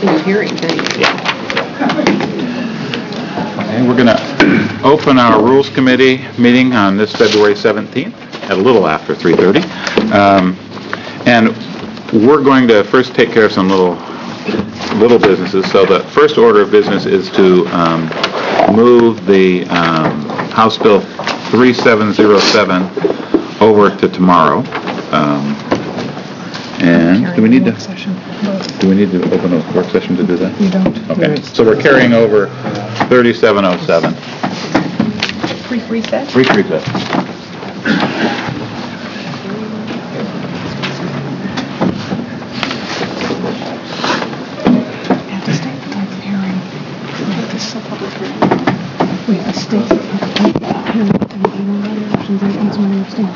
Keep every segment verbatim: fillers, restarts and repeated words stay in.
continue hearing things. Yeah. Okay, we're going to open our Rules Committee meeting on this February seventeenth at a little after three thirty. Um, and we're going to first take care of some little little businesses. So the first order of business is to um, move the um, House Bill thirty-seven oh seven over to tomorrow. Um, and do we need to do we need to open a work session to do that? You don't. Okay. So we're carrying over thirty-seven oh seven. Brief recess? Brief recess. Have to state the type of hearing. This is a public hearing. We have to state the type of hearing. And we don't have any options. I think someone understands.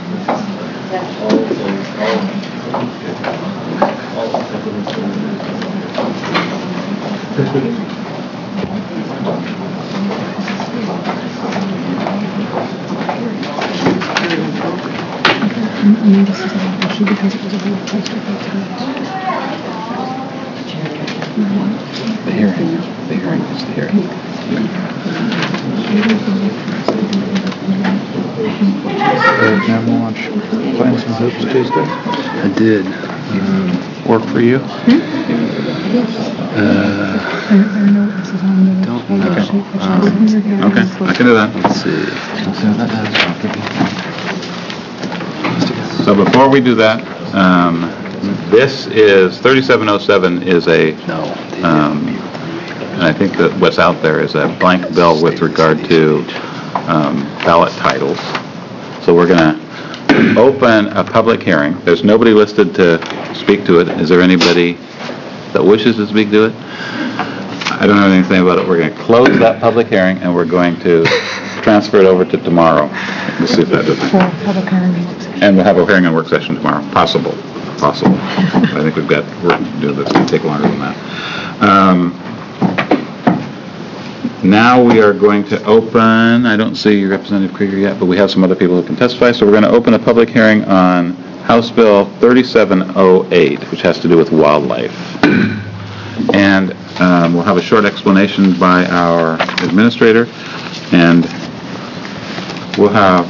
And this is an issue because it was a real place to go to. The hearing. The hearing is the hearing. Have lunch. Plans and hopes Tuesday? I did. Um, work for you? Hmm? Uh, there, there are no witnesses on the don't on the know. sheet, which Um, is in your Okay, I can do that. Let's see. So before we do that, um, this is, thirty-seven oh seven is a, No. um, and I think that what's out there is a blank bill with regard to um, ballot titles. So we're going to open a public hearing. There's nobody listed to speak to it. Is there anybody that wishes to speak to it? I don't know anything about it. We're going to close that public hearing, and we're going to transfer it over to tomorrow. Let's see if that does it. for public hearing and work session. And we'll have a hearing and work session tomorrow. Possible. Possible. I think we've got work to do that's going to take longer than that. Um, now we are going to open, I don't see Representative Krieger yet, but we have some other people who can testify. So we're going to open a public hearing on House Bill thirty-seven oh eight, which has to do with wildlife. And um, we'll have a short explanation by our administrator, and we'll have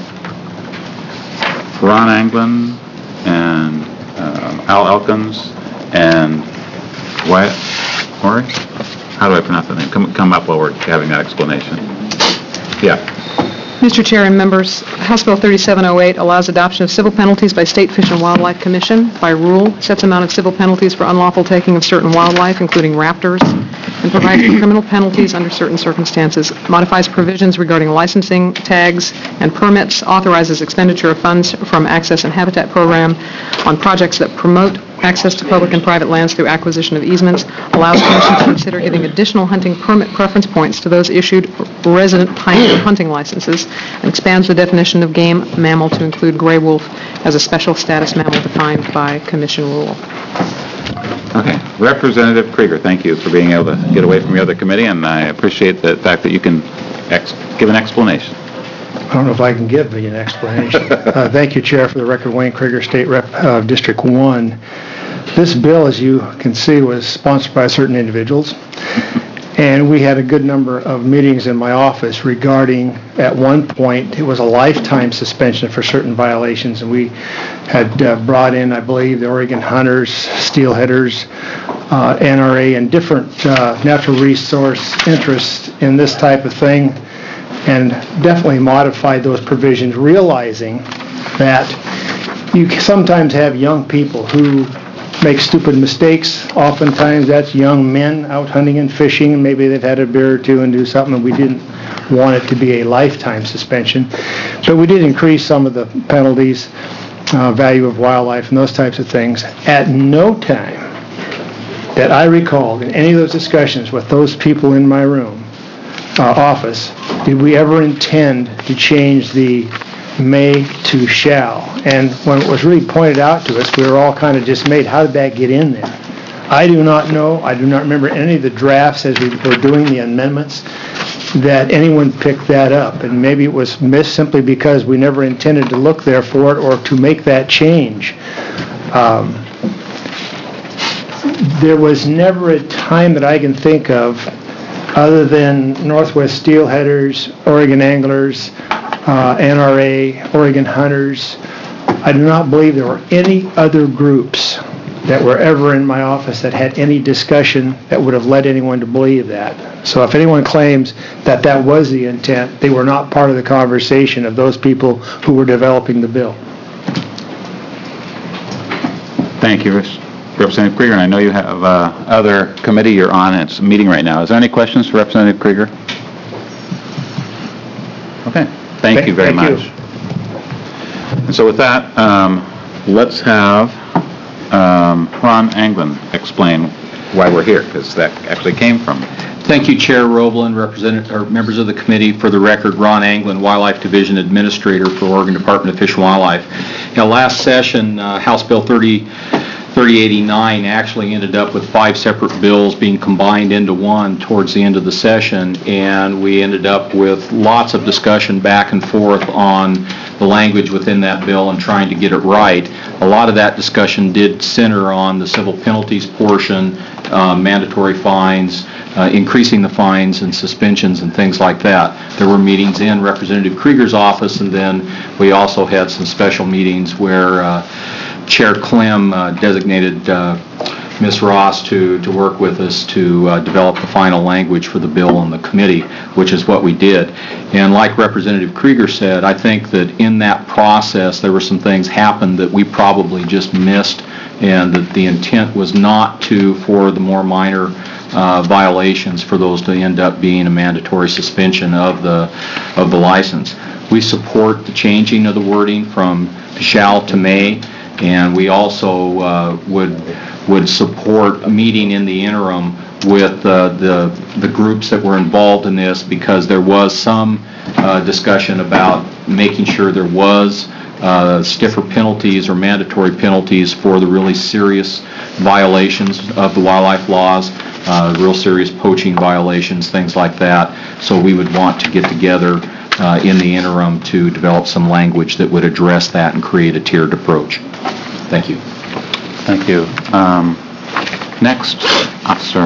Ron Anglin and um, Al Elkins and Wyatt Horry. How do I pronounce that name? Come, come up while we're having that explanation. Yeah. Mister Chair and members, House Bill thirty-seven oh eight allows adoption of civil penalties by State Fish and Wildlife Commission. By rule, sets amount of civil penalties for unlawful taking of certain wildlife, including raptors, and provides for criminal penalties under certain circumstances, modifies provisions regarding licensing, tags, and permits, authorizes expenditure of funds from Access and Habitat Program on projects that promote access to public and private lands through acquisition of easements, allows Commission to consider giving additional hunting permit preference points to those issued resident pioneer hunting licenses, and expands the definition of game mammal to include gray wolf as a special status mammal defined by Commission rule. Okay. Representative Krieger, thank you for being able to get away from your other committee, and I appreciate the fact that you can ex- give an explanation. I don't know if I can give you an explanation. uh, thank you, Chair. For the record, Wayne Krieger, State Rep, uh, District one. This bill, as you can see, was sponsored by certain individuals, and we had a good number of meetings in my office regarding, at one point, it was a lifetime suspension for certain violations, and we had uh, brought in, I believe, the Oregon Hunters, Steelheaders, uh, N R A, and different uh, natural resource interests in this type of thing, and definitely modified those provisions, realizing that you sometimes have young people who make stupid mistakes. Oftentimes that's young men out hunting and fishing, and maybe they've had a beer or two and do something, and we didn't want it to be a lifetime suspension. But we did increase some of the penalties, uh, value of wildlife, and those types of things. At no time that I recall in any of those discussions with those people in my room, uh, office, did we ever intend to change the may to shall. And when it was really pointed out to us, we were all kind of dismayed. How did that get in there? I do not know. I do not remember any of the drafts as we were doing the amendments that anyone picked that up. And maybe it was missed simply because we never intended to look there for it or to make that change. Um, there was never a time that I can think of, other than Northwest Steelheaders, Oregon Anglers, uh, N R A, Oregon Hunters. I do not believe there were any other groups that were ever in my office that had any discussion that would have led anyone to believe that. So if anyone claims that that was the intent, they were not part of the conversation of those people who were developing the bill. Thank you, Representative Krieger, and I know you have uh, other committee you're on, and it's a meeting right now. Is there any questions for Representative Krieger? Okay, thank you very Thank much. you. And so with that, um, let's have um, Ron Anglin explain why we're here, because that actually came from. Thank you, Chair Roblin, representative, or members of the committee. For the record, Ron Anglin, Wildlife Division Administrator for Oregon Department of Fish and Wildlife. Now, last session, uh, House Bill thirty eighty-nine actually ended up with five separate bills being combined into one towards the end of the session, and we ended up with lots of discussion back and forth on the language within that bill and trying to get it right. A lot of that discussion did center on the civil penalties portion, uh, mandatory fines, uh, increasing the fines and suspensions and things like that. There were meetings in Representative Krieger's office, and then we also had some special meetings where uh, Chair Clem uh, designated uh, Miz Ross to, to work with us to uh, develop the final language for the bill in the committee, which is what we did. And like Representative Krieger said, I think that in that process there were some things happened that we probably just missed, and that the intent was not to, for the more minor uh, violations, for those to end up being a mandatory suspension of the, of the license. We support the changing of the wording from shall to may, and we also uh, would would support meeting in the interim with uh, the the groups that were involved in this, because there was some uh, discussion about making sure there was uh, stiffer penalties or mandatory penalties for the really serious violations of the wildlife laws, uh, real serious poaching violations, things like that. So we would want to get together uh, in the interim to develop some language that would address that and create a tiered approach. Thank you. Thank you. Um, next, Officer.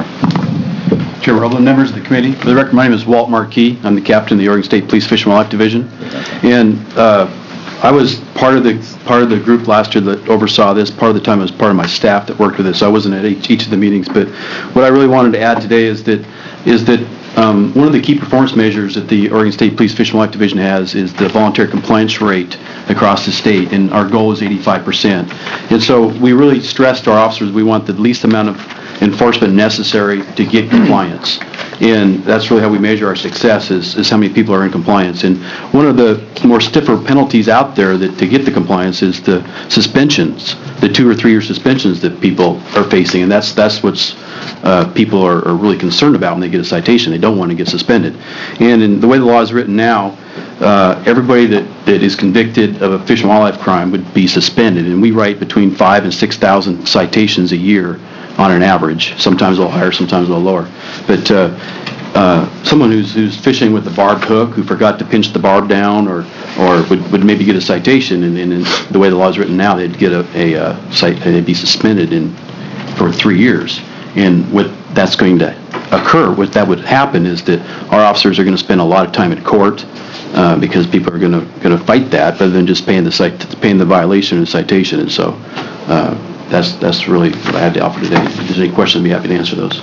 Chair Roblin, members of the committee. For the record, my name is Walt Markey. I'm the captain of the Oregon State Police Fish and Wildlife Division. And uh, I was part of the part of the group last year that oversaw this. Part of the time I was part of my staff that worked with this. So I wasn't at each, each of the meetings. But what I really wanted to add today is that is that um, one of the key performance measures that the Oregon State Police Fish and Wildlife Division has is the voluntary compliance rate across the state, and our goal is eighty-five percent. And so we really stressed to our officers we want the least amount of enforcement necessary to get compliance. And that's really how we measure our success, is, is how many people are in compliance. And one of the more stiffer penalties out there that to get the compliance is the suspensions, the two or three year suspensions that people are facing. And that's that's what's uh, people are, are really concerned about when they get a citation. They don't want to get suspended. And in the way the law is written now, uh, everybody that, that is convicted of a fish and wildlife crime would be suspended. And we write between five and six thousand citations a year on an average, sometimes a little higher, sometimes a little lower. But uh, uh, someone who's who's fishing with a barbed hook, who forgot to pinch the barb down, or or would, would maybe get a citation, and, and in the way the law is written now, they'd get a, a, a cite, they'd be suspended in for three years. And what that's going to occur, what that would happen is that our officers are going to spend a lot of time in court uh, because people are going to going to fight that rather than just paying the cite, paying the violation and citation. And so. Uh, That's that's really what I had to offer today. If there's any questions, I'd be happy to answer those.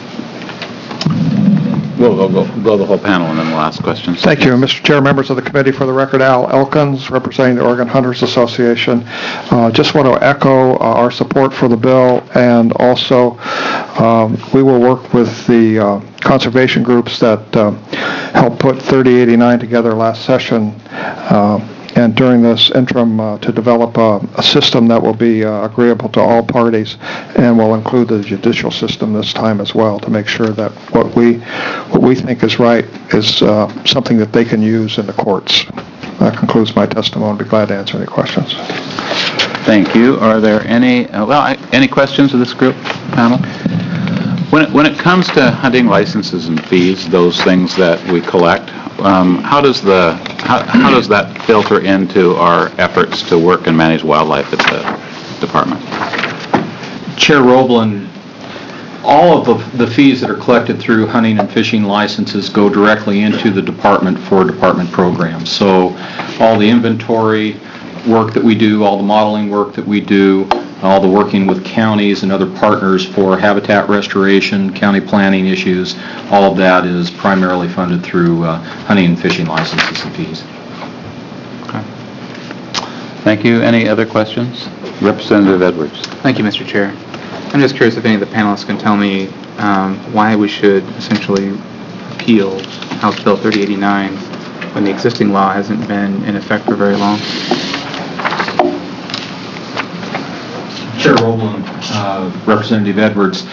We'll go, go, go the whole panel, and then we'll ask questions. Thank you, Mister Chair, members of the committee. For the record, Al Elkins, representing the Oregon Hunters Association. Uh, just want to echo uh, our support for the bill, and also um, we will work with the uh, conservation groups that uh, helped put thirty eighty-nine together last session. Uh, and during this interim uh, to develop a, a system that will be uh, agreeable to all parties, and will include the judicial system this time as well, to make sure that what we what we think is right is uh, something that they can use in the courts. That concludes my testimony. I'd be glad to answer any questions. Thank you. Are there any, uh, well, I, any questions of this group, panel? When it, when it comes to hunting licenses and fees, those things that we collect, um, how does the how, how does that filter into our efforts to work and manage wildlife at the department? Chair Roblin, all of the- the fees that are collected through hunting and fishing licenses go directly into the department for department programs. So all the inventory work that we do, all the modeling work that we do, all the working with counties and other partners for habitat restoration, county planning issues, all of that is primarily funded through uh, hunting and fishing licenses and fees. Thank you. Any other questions? Representative Edwards. Thank you, Mister Chair. I'm just curious if any of the panelists can tell me um, why we should essentially repeal House Bill thirty eighty-nine when the existing law hasn't been in effect for very long. Chair Roblin, uh, Representative Edwards,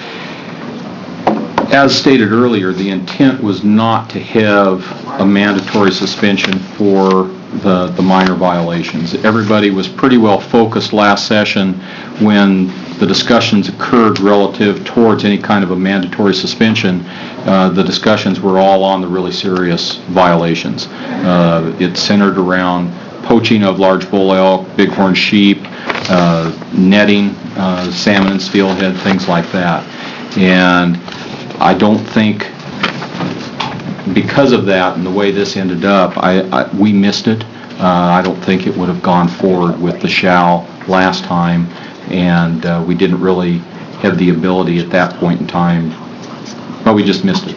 as stated earlier, the intent was not to have a mandatory suspension for the, the minor violations. Everybody was pretty well focused last session when the discussions occurred relative towards any kind of a mandatory suspension. Uh, the discussions were all on the really serious violations. Uh, it centered around poaching of large bull elk, bighorn sheep, uh, netting, uh, salmon and steelhead, things like that. And I don't think, because of that and the way this ended up, I, I, we missed it. Uh, I don't think it would have gone forward with the shall last time, and uh, we didn't really have the ability at that point in time. Well, we just missed it.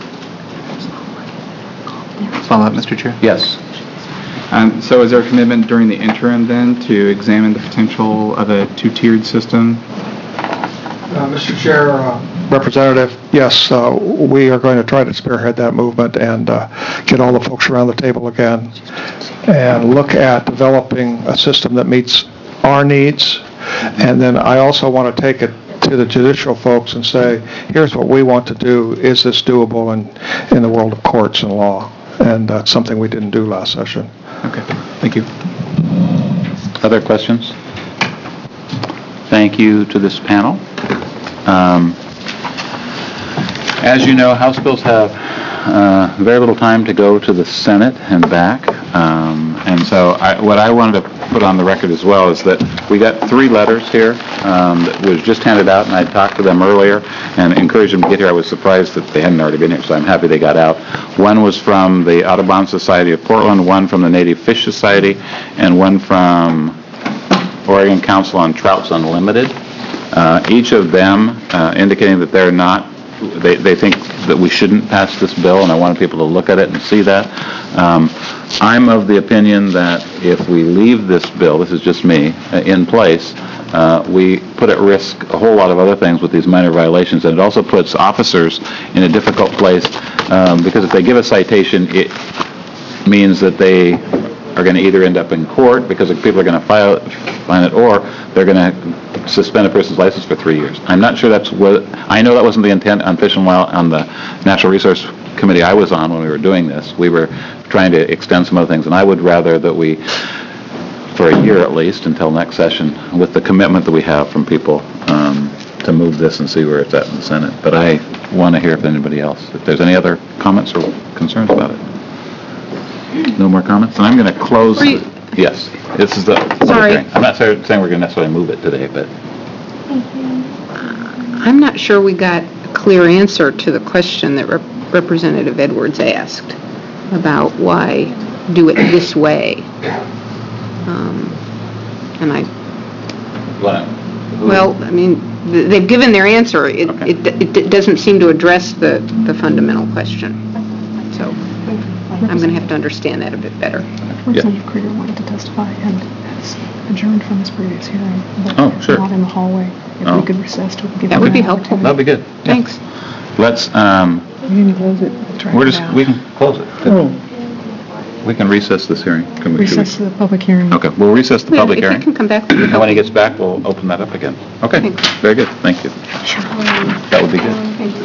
Follow up, Mister Chair? Yes. Um, so is there a commitment during the interim then to examine the potential of a two-tiered system? Uh, Mister Chair, uh, Representative, yes, uh, we are going to try to spearhead that movement and uh, get all the folks around the table again and look at developing a system that meets our needs. And then I also want to take it to the judicial folks and say, here's what we want to do. Is this doable in, in the world of courts and law? And that's something we didn't do last session. Okay, thank you. Other questions? Thank you to this panel. Um, As you know, House bills have uh, very little time to go to the Senate and back. Um, And so I- what I wanted to put on the record as well is that we got three letters here um, that was just handed out, and I talked to them earlier and encouraged them to get here. I was surprised that they hadn't already been here, so I'm happy they got out. One was from the Audubon Society of Portland, one from the Native Fish Society, and one from Oregon Council on Trouts Unlimited. Uh, Each of them uh, indicating that they're not, they, they think that we shouldn't pass this bill, and I wanted people to look at it and see that. Um, I'm of the opinion that if we leave this bill, this is just me, uh, in place, uh, we put at risk a whole lot of other things with these minor violations, and it also puts officers in a difficult place, um, because if they give a citation, it means that they are going to either end up in court because people are going to file find it, or they're going to suspend a person's license for three years. I'm not sure that's what, I know that wasn't the intent on Fish and Wild, on the Natural Resource Committee I was on when we were doing this. We were trying to extend some other things, and I would rather that we, for a year at least, until next session, with the commitment that we have from people, um, to move this and see where it's at in the Senate. But I want to hear if anybody else, if there's any other comments or concerns about it. No more comments? And I'm going to close. Were you- the- Yes, this is the public Sorry. hearing. I'm not saying saying we're going to necessarily move it today, but I'm not sure we got a clear answer to the question that Rep- Representative Edwards asked about why do it this way. Um, And I, well, I mean, th- they've given their answer. It Okay. it it doesn't seem to address the the fundamental question. So I'm going to have to understand that a bit better. Representative Krieger wanted to testify and has adjourned from his previous hearing, but Oh, sure. not in the hallway. If Oh. we could recess to give That him would be an helpful. that'd be good. Yeah. Thanks. Let's, um, We need to close it. Try we're it just, out. we can close it. We can recess this hearing. Can we- should we- Recess the public hearing. Okay, we'll recess the Yeah, public if he hearing. can come back. And when he gets back, we'll open that up again. Okay, Thanks. very good, thank you. That would be good.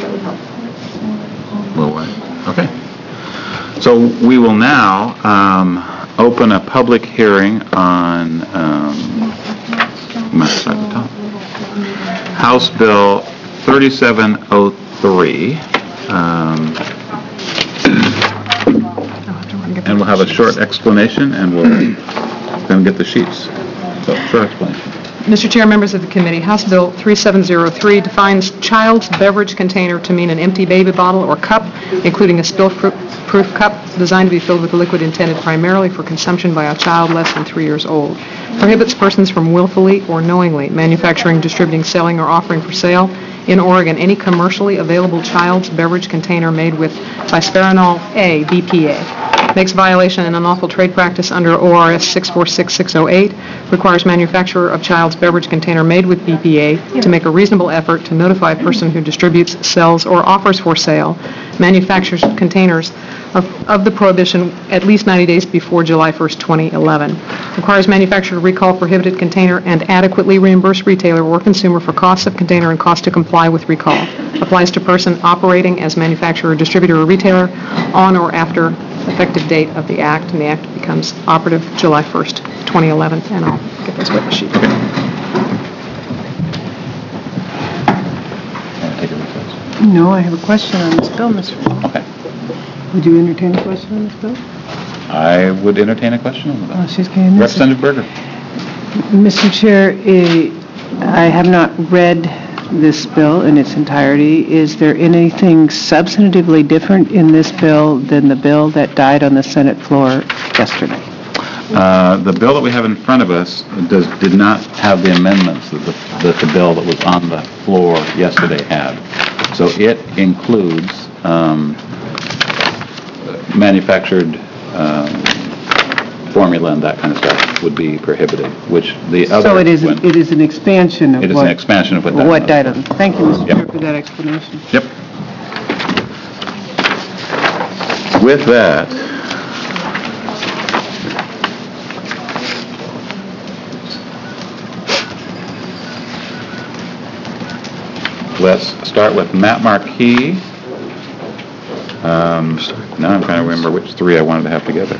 We'll wait. Okay. So we will now um, open a public hearing on, um, I'm gonna start at the top. House Bill thirty-seven oh three. Um, And we'll have a short explanation, and we'll then get the sheets. So, short explanation. Mister Chair, members of the committee, House Bill thirty-seven oh three defines child's beverage container to mean an empty baby bottle or cup, including a spill-proof cup designed to be filled with a liquid intended primarily for consumption by a child less than three years old. Prohibits persons from willfully or knowingly manufacturing, distributing, selling, or offering for sale in Oregon any commercially available child's beverage container made with bisphenol A, B P A. Makes violation an unlawful trade practice under O R S six four six six oh eight, requires manufacturer of child's beverage container made with B P A to make a reasonable effort to notify a person who distributes, sells, or offers for sale manufactures containers of, of the prohibition at least ninety days before July first, twenty eleven. Requires manufacturer to recall prohibited container and adequately reimburse retailer or consumer for costs of container and cost to comply with recall. Applies to person operating as manufacturer, distributor, or retailer on or after effective date of the act, and the act becomes operative July first, twenty eleven, and I'll get this witness sheet. No, I have a question on this bill, Mister Paul. Okay. Would you entertain a question on this bill? I would entertain a question on the bill. Oh, she's getting this. Representative Berger. Mister Chair, eh, I have not read this bill in its entirety. Is there anything substantively different in this bill than the bill that died on the Senate floor yesterday? Uh, The bill that we have in front of us does, did not have the amendments that the, that the bill that was on the floor yesterday had. So it includes um, manufactured um, formula and that kind of stuff would be prohibited, which the other... So it is, went- it is an expansion of what... It is an expansion of what died on What the died on. Thank you, Mister Yep. Chair, for that explanation. Yep. With that, let's start with Matt Marquis. Um, now I'm trying to remember which three I wanted to have together.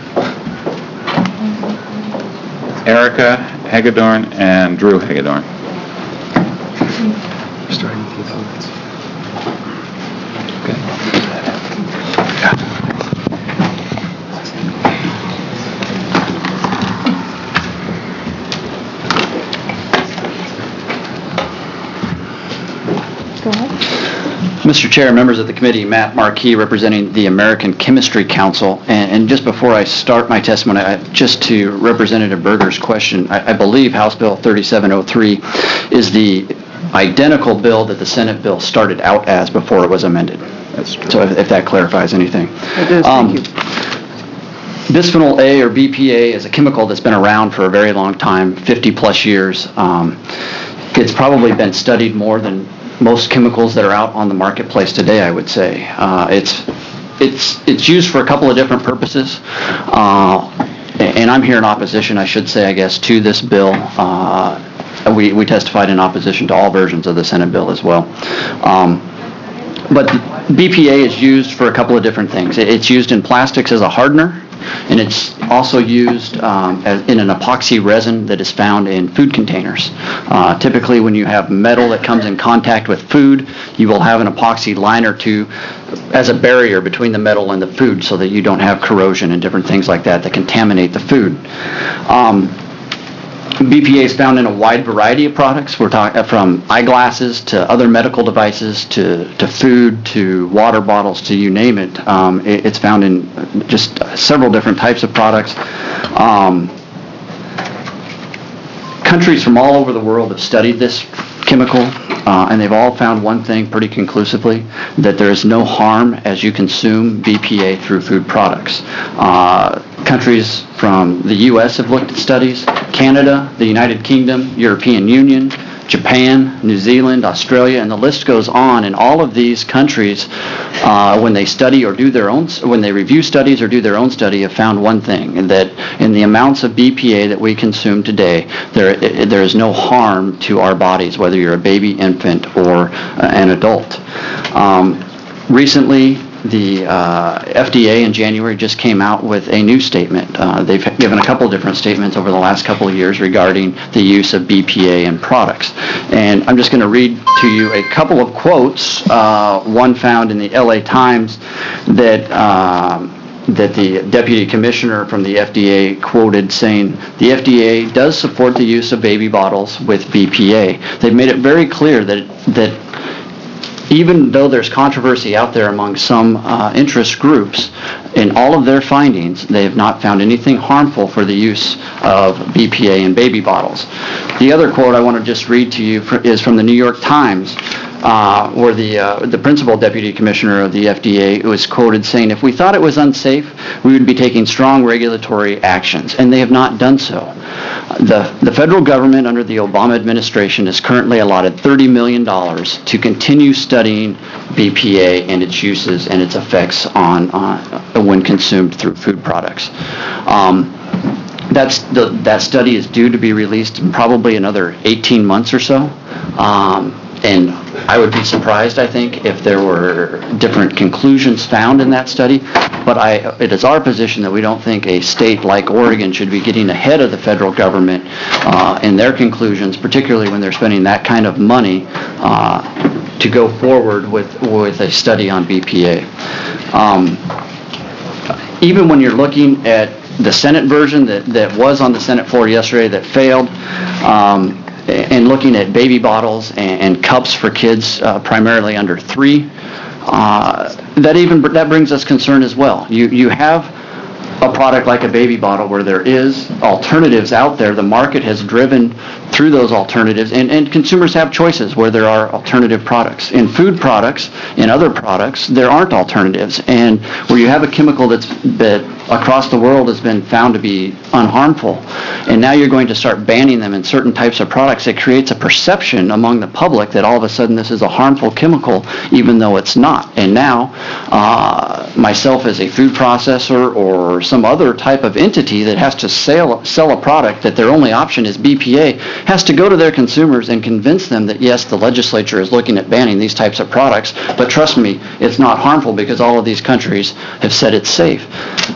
Erica Hagedorn and Drew Hagedorn. Starting with the opponents. Go ahead. Mister Chair, members of the committee, Matt Marquis representing the American Chemistry Council. And, and just before I start my testimony, I, just to Representative Berger's question, I, I believe House Bill thirty-seven oh three is the identical bill that the Senate bill started out as before it was amended. That's true. So if, if that clarifies anything. It does, Um, thank you. Bisphenol A, or B P A, is a chemical that's been around for a very long time, fifty-plus years. Um, it's probably been studied more than most chemicals that are out on the marketplace today, I would say. Uh, it's, it's, it's used for a couple of different purposes, uh, and I'm here in opposition, I should say, I guess, to this bill. Uh, we, we testified in opposition to all versions of the Senate bill as well. Um, but B P A is used for a couple of different things. It's used in plastics as a hardener, and it's also used um, as, in an epoxy resin that is found in food containers. Uh, typically, when you have metal that comes in contact with food, you will have an epoxy liner to as a barrier between the metal and the food so that you don't have corrosion and different things like that that contaminate the food. Um, B P A is found in a wide variety of products. We're talking from eyeglasses to other medical devices to, to food to water bottles to you name it. Um, it it's found in just several different types of products. Um, countries from all over the world have studied this chemical, uh, and they've all found one thing pretty conclusively, that there is no harm as you consume B P A through food products. Uh, countries from the U S have looked at studies, Canada, the United Kingdom, European Union, Japan, New Zealand, Australia, and the list goes on. And all of these countries, uh, when they study or do their own, when they review studies or do their own study, have found one thing, and that in the amounts of B P A that we consume today, there there is no harm to our bodies, whether you're a baby, infant, or uh, an adult. Um, recently, the uh, F D A in January just came out with a new statement. Uh, they've given a couple different statements over the last couple of years regarding the use of B P A in products. And I'm just going to read to you a couple of quotes, uh, one found in the L A Times that um, that the deputy commissioner from the F D A quoted saying, the F D A does support the use of baby bottles with B P A. They've made it very clear that, that even though there's controversy out there among some uh, interest groups, in all of their findings, they have not found anything harmful for the use of B P A in baby bottles. The other quote I want to just read to you fr- is from the New York Times, uh, where the, uh, the principal deputy commissioner of the F D A was quoted saying, if we thought it was unsafe, we would be taking strong regulatory actions, and they have not done so. The, the federal government under the Obama administration has currently allotted thirty million dollars to continue studying B P A and its uses and its effects on uh, when consumed through food products. Um, that's the, that study is due to be released in probably another eighteen months or so. Um, and I would be surprised, I think, if there were different conclusions found in that study. But I, it is our position that we don't think a state like Oregon should be getting ahead of the federal government uh, in their conclusions, particularly when they're spending that kind of money uh, to go forward with, with a study on B P A. Um, even when you're looking at the Senate version that, that was on the Senate floor yesterday that failed, um, and looking at baby bottles and, and cups for kids uh, primarily under three, uh, that even that brings us concern as well. You you have a product like a baby bottle where there is alternatives out there. The market has driven through those alternatives, and, and consumers have choices where there are alternative products. In food products, in other products, there aren't alternatives. And where you have a chemical that's that across the world has been found to be unharmful, and now you're going to start banning them in certain types of products, it creates a perception among the public that all of a sudden this is a harmful chemical, even though it's not. And now, uh, myself as a food processor or some other type of entity that has to sell, sell a product that their only option is B P A, has to go to their consumers and convince them that yes, the legislature is looking at banning these types of products, but trust me, it's not harmful because all of these countries have said it's safe.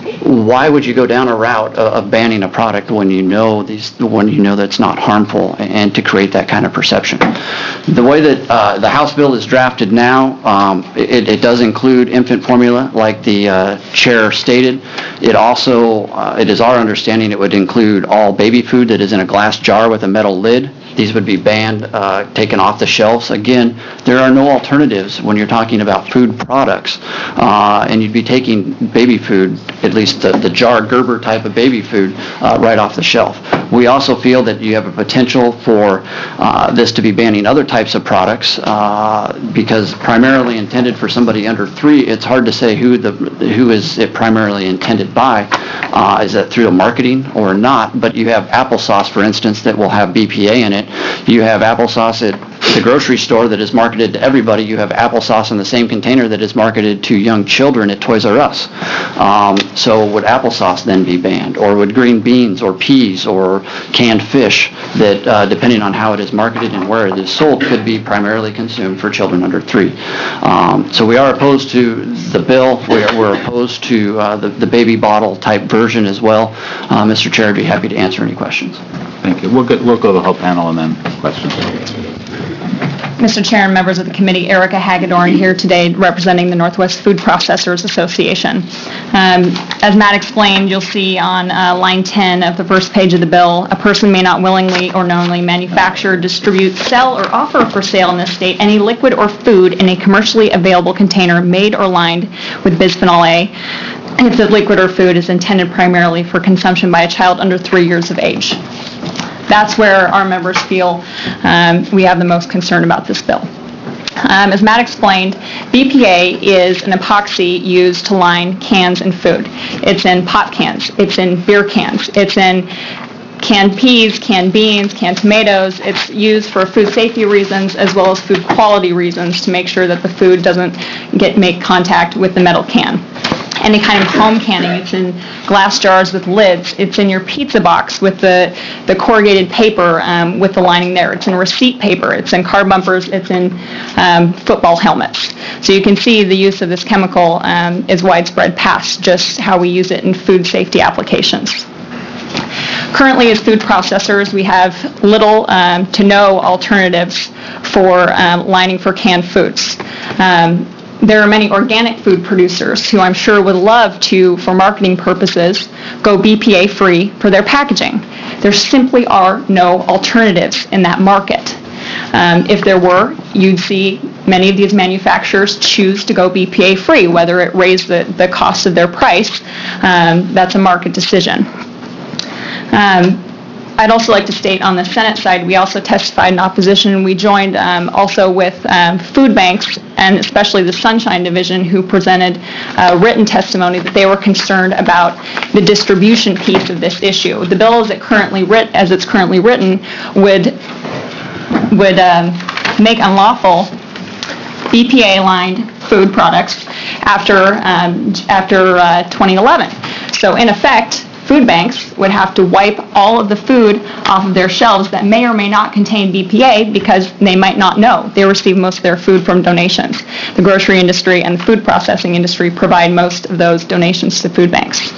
Why would you go down a route of banning a product when you know these, when you know that's not harmful, and to create that kind of perception? The way that uh, the House bill is drafted now, um, it, it does include infant formula, like the uh, chair stated. It also, uh, it is our understanding, it would include all baby food that is in a glass jar with a metal lid. These would be banned, uh, taken off the shelves. Again, there are no alternatives when you're talking about food products, uh, and you'd be taking baby food, at least the, the jar Gerber type of baby food, uh, right off the shelf. We also feel that you have a potential for uh, this to be banning other types of products uh, because primarily intended for somebody under three, it's hard to say who the who is it primarily intended by. Uh, is that through the marketing or not? But you have applesauce, for instance, that will have B P A in it. You have applesauce at the grocery store that is marketed to everybody. You have applesauce in the same container that is marketed to young children at Toys R Us. Um, so would applesauce then be banned? Or would green beans or peas or canned fish that, uh, depending on how it is marketed and where it is sold, could be primarily consumed for children under three? Um, so we are opposed to the bill. We're, we're opposed to uh, the, the baby bottle type version as well. Uh, Mister Chair, I'd be happy to answer any questions. Thank you. We'll go, we'll go to the whole panel and then questions. Mister Chair and members of the committee, Erica Hagedorn here today representing the Northwest Food Processors Association. Um, as Matt explained, you'll see on uh, line ten of the first page of the bill, a person may not willingly or knowingly manufacture, distribute, sell, or offer for sale in this state any liquid or food in a commercially available container made or lined with bisphenol A if the liquid or food is intended primarily for consumption by a child under three years of age. That's where our members feel um, we have the most concern about this bill. Um, as Matt explained, B P A is an epoxy used to line cans and food. It's in pop cans, it's in beer cans, it's in canned peas, canned beans, canned tomatoes. It's used for food safety reasons as well as food quality reasons to make sure that the food doesn't get make contact with the metal can. Any kind of home canning, it's in glass jars with lids. It's in your pizza box with the, the corrugated paper um, with the lining there. It's in receipt paper. It's in car bumpers. It's in um, football helmets. So you can see the use of this chemical um, is widespread past just how we use it in food safety applications. Currently, as food processors, we have little um, to no alternatives for um, lining for canned foods. Um, there are many organic food producers who I'm sure would love to, for marketing purposes, go B P A-free for their packaging. There simply are no alternatives in that market. Um, if there were, you'd see many of these manufacturers choose to go B P A-free, whether it raised the, the cost of their price. Um, that's a market decision. Um, I'd also like to state on the Senate side, we also testified in opposition. We joined um, also with um, food banks, and especially the Sunshine Division, who presented uh, written testimony that they were concerned about the distribution piece of this issue. The bill as it currently writ, as it's currently written would would um, make unlawful B P A-aligned food products after um, after uh, twenty eleven. So in effect, food banks would have to wipe all of the food off of their shelves that may or may not contain B P A because they might not know. They receive most of their food from donations. The grocery industry and the food processing industry provide most of those donations to food banks.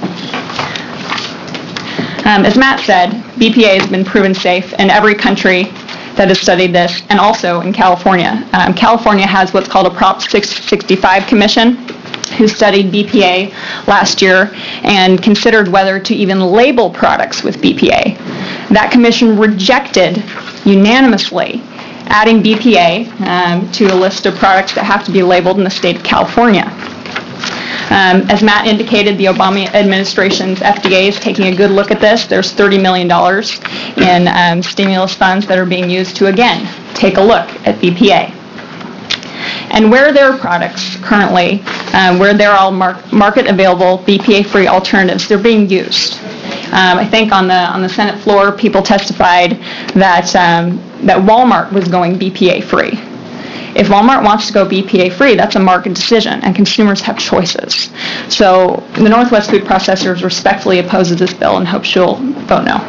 Um, as Matt said, B P A has been proven safe in every country that has studied this, and also in California. Um, California has what's called a Prop six sixty-five Commission, who studied B P A last year and considered whether to even label products with B P A. That commission rejected unanimously adding B P A um, to a list of products that have to be labeled in the state of California. Um, as Matt indicated, the Obama administration's F D A is taking a good look at this. There's thirty million dollars in um, stimulus funds that are being used to, again, take a look at B P A. And where there are products currently, um, where there are mar- market-available B P A-free alternatives, they're being used. Um, I think on the on the Senate floor, people testified that um, that Walmart was going B P A-free. If Walmart wants to go B P A-free, that's a market decision, and consumers have choices. So the Northwest Food Processors respectfully opposes this bill and hopes you'll vote no.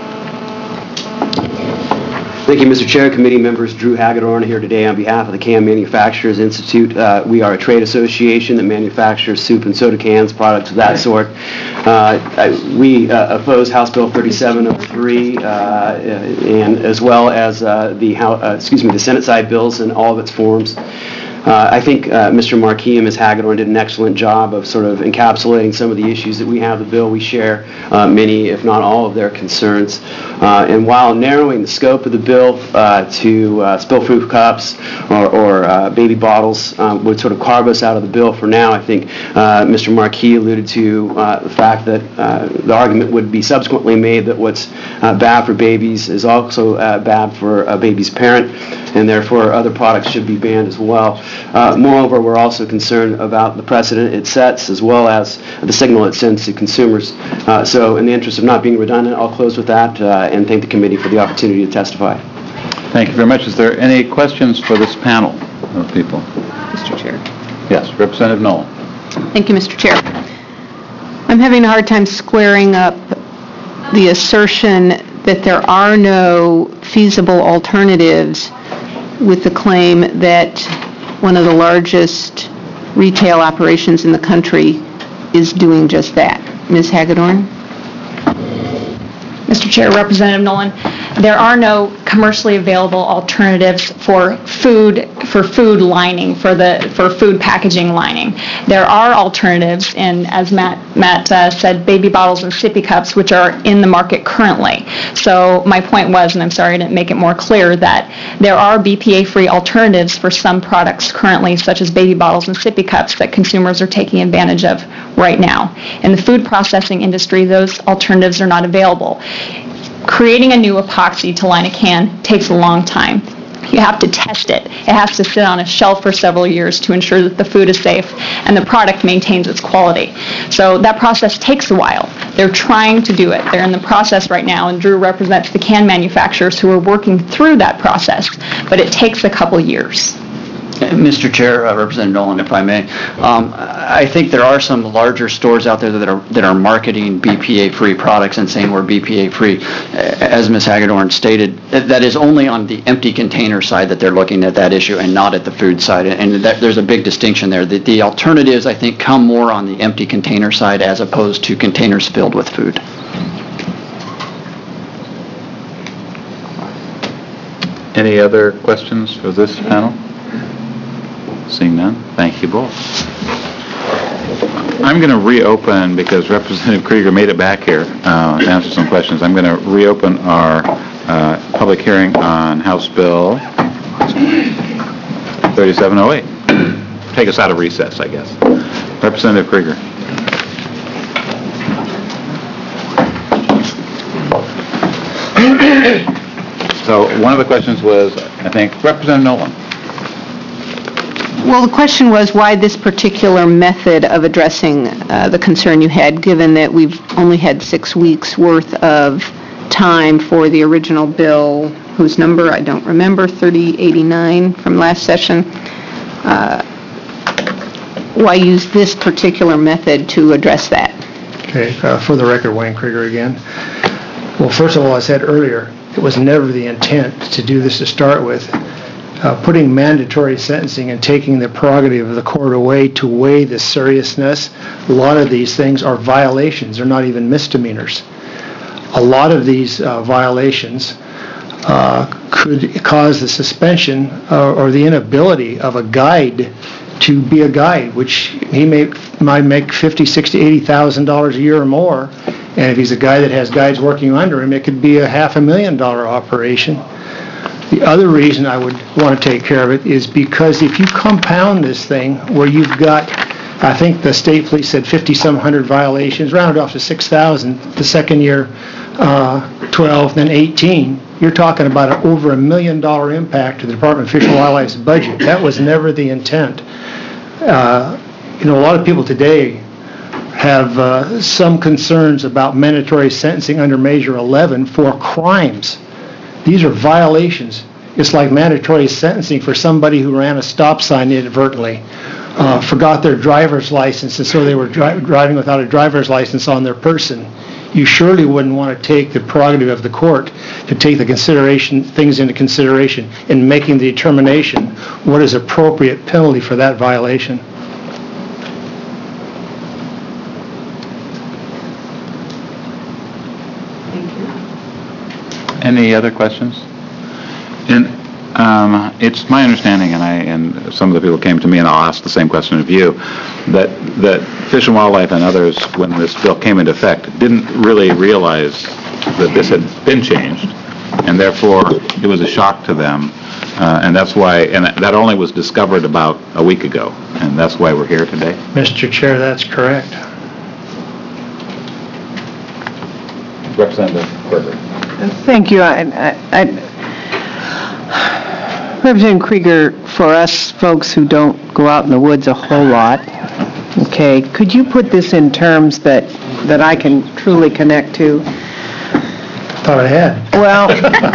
Thank you, Mister Chair, committee members. Drew Hagedorn here today on behalf of the Can Manufacturers Institute. Uh, we are a trade association that manufactures soup and soda cans, products of that sort. Uh, I, we uh, oppose House Bill thirty-seven oh three, uh, and as well as uh, the uh, excuse me the Senate side bills in all of its forms. Uh, I think uh, Mister Markey and Miz Hagedorn did an excellent job of sort of encapsulating some of the issues that we have in the bill. We share uh, many, if not all, of their concerns. Uh, and while narrowing the scope of the bill uh, to uh, spill-proof cups or, or uh, baby bottles um, would sort of carve us out of the bill for now, I think uh, Mister Markey alluded to uh, the fact that uh, the argument would be subsequently made that what's uh, bad for babies is also uh, bad for a baby's parent, and therefore other products should be banned as well. Uh, moreover, we're also concerned about the precedent it sets as well as the signal it sends to consumers. Uh, so in the interest of not being redundant, I'll close with that uh, and thank the committee for the opportunity to testify. Thank you very much. Is there any questions for this panel of people? Mister Chair. Yes, Representative Nolan. Thank you, Mister Chair. I'm having a hard time squaring up the assertion that there are no feasible alternatives with the claim that one of the largest retail operations in the country is doing just that. Miz Hagedorn? Mister Chair, Representative Nolan, there are no commercially available alternatives for food, for food lining, for the, for food packaging lining. There are alternatives in, as Matt, Matt uh, said, baby bottles and sippy cups, which are in the market currently. So my point was, and I'm sorry I didn't make it more clear, that there are B P A-free alternatives for some products currently, such as baby bottles and sippy cups, that consumers are taking advantage of right now. In the food processing industry, those alternatives are not available. Creating a new epoxy to line a can takes a long time. You have to test it. It has to sit on a shelf for several years to ensure that the food is safe and the product maintains its quality. So that process takes a while. They're trying to do it. They're in the process right now, and Drew represents the can manufacturers who are working through that process, but it takes a couple years. Mister Chair, uh, Representative Nolan, if I may, um, I think there are some larger stores out there that are that are marketing B P A-free products and saying we're B P A-free. As Miz Hagedorn stated, that is only on the empty container side that they're looking at that issue and not at the food side, and that, there's a big distinction there. The, the alternatives, I think, come more on the empty container side as opposed to containers filled with food. Any other questions for this panel? Seeing none, thank you both. I'm going to reopen, because Representative Krieger made it back here uh, to answer some questions. I'm going to reopen our uh, public hearing on House Bill thirty-seven oh eight. Take us out of recess, I guess. Representative Krieger. So one of the questions was, I think, Representative Nolan. Well, the question was why this particular method of addressing uh, the concern you had, given that we've only had six weeks' worth of time for the original bill, whose number I don't remember, thirty eighty-nine from last session. Uh, Why use this particular method to address that? Okay, uh, for the record, Wayne Krieger again. Well, first of all, I said earlier, it was never the intent to do this to start with. Uh, Putting mandatory sentencing and taking the prerogative of the court away to weigh the seriousness, a lot of these things are violations. They're not even misdemeanors. A lot of these uh, violations uh, could cause the suspension uh, or the inability of a guide to be a guide, which he may, might make fifty, sixty, eighty thousand dollars a year or more. And if he's a guy that has guides working under him, it could be a half a million dollar operation. The other reason I would want to take care of it is because if you compound this thing where you've got, I think the state police said fifty-some hundred violations, rounded off to six thousand, the second year, uh, twelve, then eighteen, you're talking about an over a million dollar impact to the Department of Fish and Wildlife's budget. That was never the intent. Uh, you know, a lot of people today have uh, some concerns about mandatory sentencing under Measure eleven for crimes. These are violations. It's like mandatory sentencing for somebody who ran a stop sign inadvertently, uh, forgot their driver's license, and so they were dri- driving without a driver's license on their person. You surely wouldn't want to take the prerogative of the court to take the consideration, things into consideration in making the determination what is appropriate penalty for that violation. Any other questions? And um, it's my understanding, and I and some of the people came to me, and I'll ask the same question of you, that that Fish and Wildlife and others, when this bill came into effect, didn't really realize that this had been changed, and therefore it was a shock to them, uh, and that's why, and that only was discovered about a week ago, and that's why we're here today. Mister Chair, that's correct. Representative Krieger. Thank you. I, I, I, Representative Krieger, for us folks who don't go out in the woods a whole lot, okay, could you put this in terms that, that I can truly connect to? Thought I had. Well,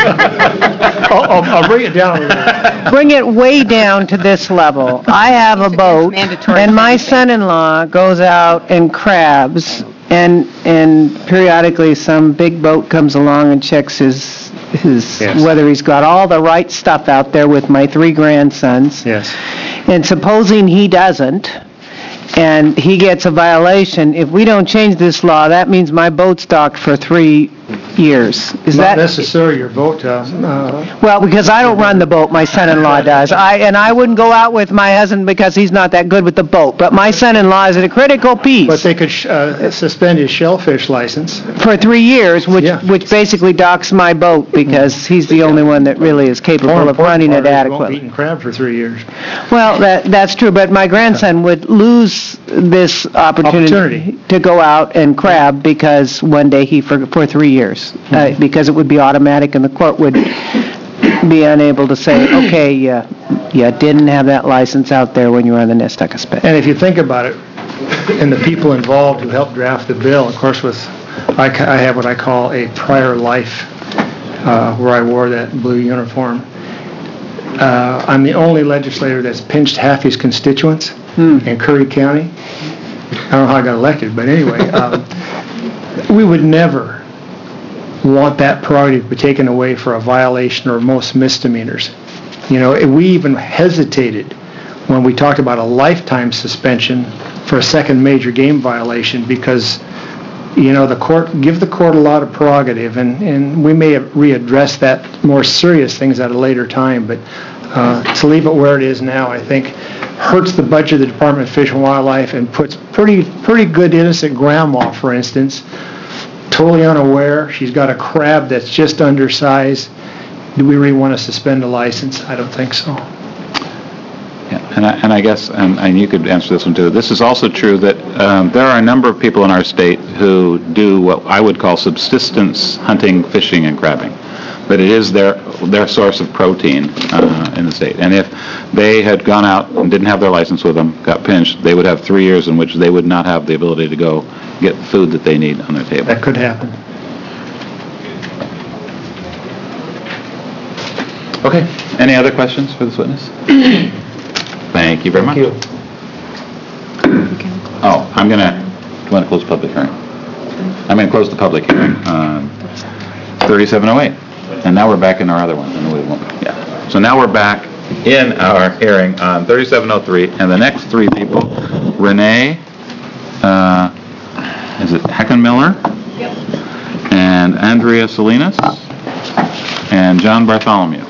I'll, I'll, I'll bring it down a little bit. bring it way down to this level. I have a boat, and my son-in-law goes out and crabs, and and periodically some big boat comes along and checks his, his Yes. whether he's got all the right stuff out there with my three grandsons. Yes. And supposing he doesn't, and he gets a violation, if we don't change this law, that means my boat's docked for three years. Is Not that? necessarily your vote, uh, uh, Well, because I don't run the boat, my son-in-law does. I, and I wouldn't go out with my husband because he's not that good with the boat. But my son-in-law is a critical but piece they could sh- uh, suspend his shellfish license. for three years, which, Yeah. which basically docks my boat because he's the only one that really is More capable of important running part it is you won't be adequately. eating crab for three years. Well, that, that's true, but my grandson would lose this opportunity Opportunity. to go out and crab because one day he, for, for three years, uh, because it would be automatic and the court would be unable to say, okay, you, you didn't have that license out there when you were on the Nestuckaspet. And if you think about it, and the people involved who helped draft the bill, of course, with, I ca- I have what I call a prior life, uh, where I wore that blue uniform. Uh, I'm the only legislator that's pinched half his constituents in Curry County. I don't know how I got elected, but anyway, um, we would never want that prerogative to be taken away for a violation or most misdemeanors. You know, we even hesitated when we talked about a lifetime suspension for a second major game violation because, you know, the court, give the court a lot of prerogative, and, and we may readdress that more serious things at a later time, but uh, to leave it where it is now, I think hurts the budget of the Department of Fish and Wildlife and puts pretty, pretty good innocent grandma, for instance, totally unaware. She's got a crab that's just undersized. Do we really want to suspend a license? I don't think so. Yeah, and I, and I guess, and, and you could answer this one too, this is also true that um, there are a number of people in our state who do what I would call subsistence hunting, fishing, and crabbing. But it is their, their source of protein uh, in the state. And if they had gone out and didn't have their license with them, got pinched, they would have three years in which they would not have the ability to go get the food that they need on their table. That could happen. Okay. Any other questions for this witness? Thank you very much. Thank you. Oh, I'm going to, do you want to close the public hearing? I'm going to close the public hearing on thirty-seven oh eight. And now we're back in our other one. And we won't, yeah. So now we're back in our hearing on thirty-seven oh three, and the next three people, Renee, uh, is it Heckenmiller? Yep. And Andrea Salinas, and John Bartholomew.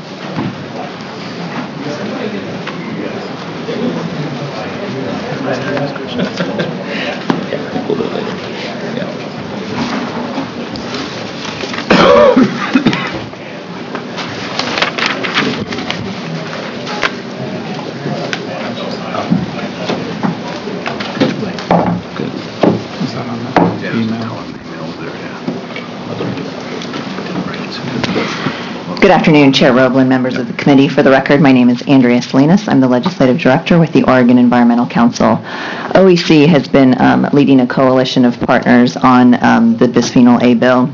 Good afternoon, Chair Roblin, members of the committee. For the record, my name is Andrea Salinas. I'm the Legislative Director with the Oregon Environmental Council. O E C has been um, leading a coalition of partners on um, the bisphenol A bill.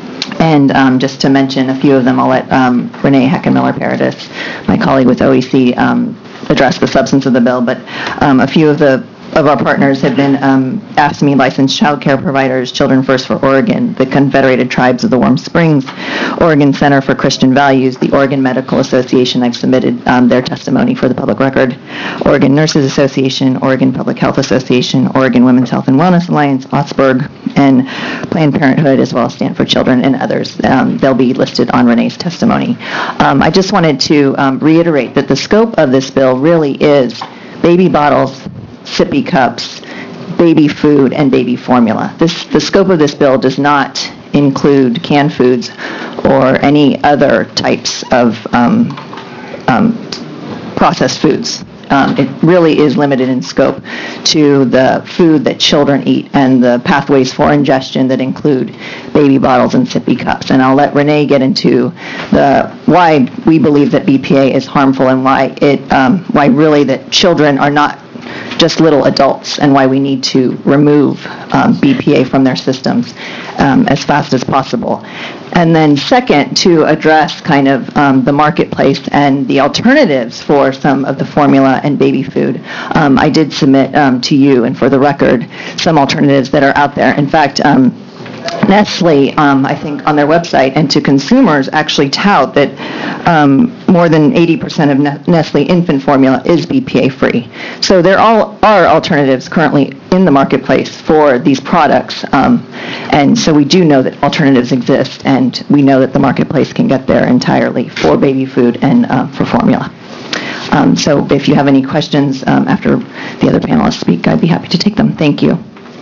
And um, just to mention a few of them, I'll let um, Renee Heckenmiller-Paradis, my colleague with O E C, um, address the substance of the bill. But um, a few of the of our partners have been um, A F S C M E licensed child care providers, Children First for Oregon, the Confederated Tribes of the Warm Springs, Oregon Center for Christian Values, the Oregon Medical Association. I've submitted um, their testimony for the public record, Oregon Nurses Association, Oregon Public Health Association, Oregon Women's Health and Wellness Alliance, Augsburg, and Planned Parenthood, as well as Stand for Children and others. Um, they'll be listed on Renee's testimony. Um, I just wanted to um, reiterate that the scope of this bill really is baby bottles, sippy cups, baby food, and baby formula. This, the scope of this bill does not include canned foods or any other types of um, um, processed foods. Um, it really is limited in scope to the food that children eat and the pathways for ingestion that include baby bottles and sippy cups. And I'll let Renee get into the why we believe that B P A is harmful and why it um, why really that children are not just little adults, and why we need to remove um, B P A from their systems um, as fast as possible. And then second, to address kind of um, the marketplace and the alternatives for some of the formula and baby food. Um, I did submit um, to you and for the record some alternatives that are out there. In fact, um, Nestle, um, I think, on their website and to consumers actually tout that um, more than eighty percent of Nestle infant formula is B P A-free. So there all are alternatives currently in the marketplace for these products, um, and so we do know that alternatives exist, and we know that the marketplace can get there entirely for baby food and uh, for formula. Um, so if you have any questions um, after the other panelists speak, I'd be happy to take them. Thank you.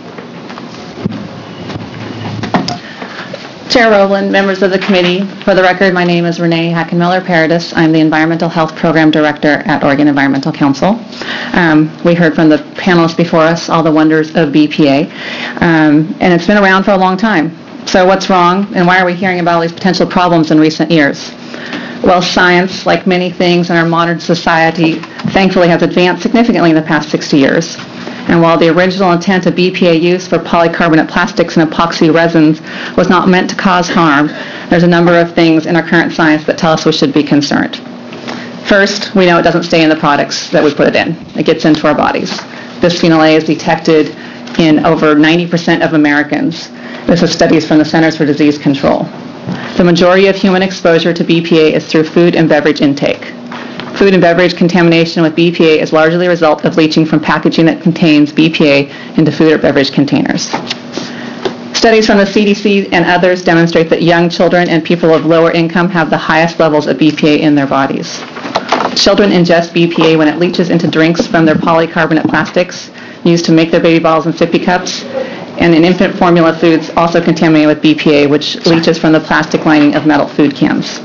Chair Rowland, members of the committee, for the record, my name is Renee Heckenmiller-Paradis. I'm the Environmental Health Program Director at Oregon Environmental Council. Um, we heard from the panelists before us all the wonders of B P A, um, and it's been around for a long time. So what's wrong, and why are we hearing about all these potential problems in recent years? Well, science, like many things in our modern society, thankfully has advanced significantly in the past sixty years. And while the original intent of B P A use for polycarbonate plastics and epoxy resins was not meant to cause harm, there's a number of things in our current science that tell us we should be concerned. First, we know it doesn't stay in the products that we put it in. It gets into our bodies. Bisphenol A is detected in over ninety percent of Americans. This is studies from the Centers for Disease Control. The majority of human exposure to B P A is through food and beverage intake. Food and beverage contamination with B P A is largely a result of leaching from packaging that contains B P A into food or beverage containers. Studies from the C D C and others demonstrate that young children and people of lower income have the highest levels of B P A in their bodies. Children ingest B P A when it leaches into drinks from their polycarbonate plastics used to make their baby bottles and sippy cups, and in infant formula foods also contaminated with B P A, which leaches from the plastic lining of metal food cans.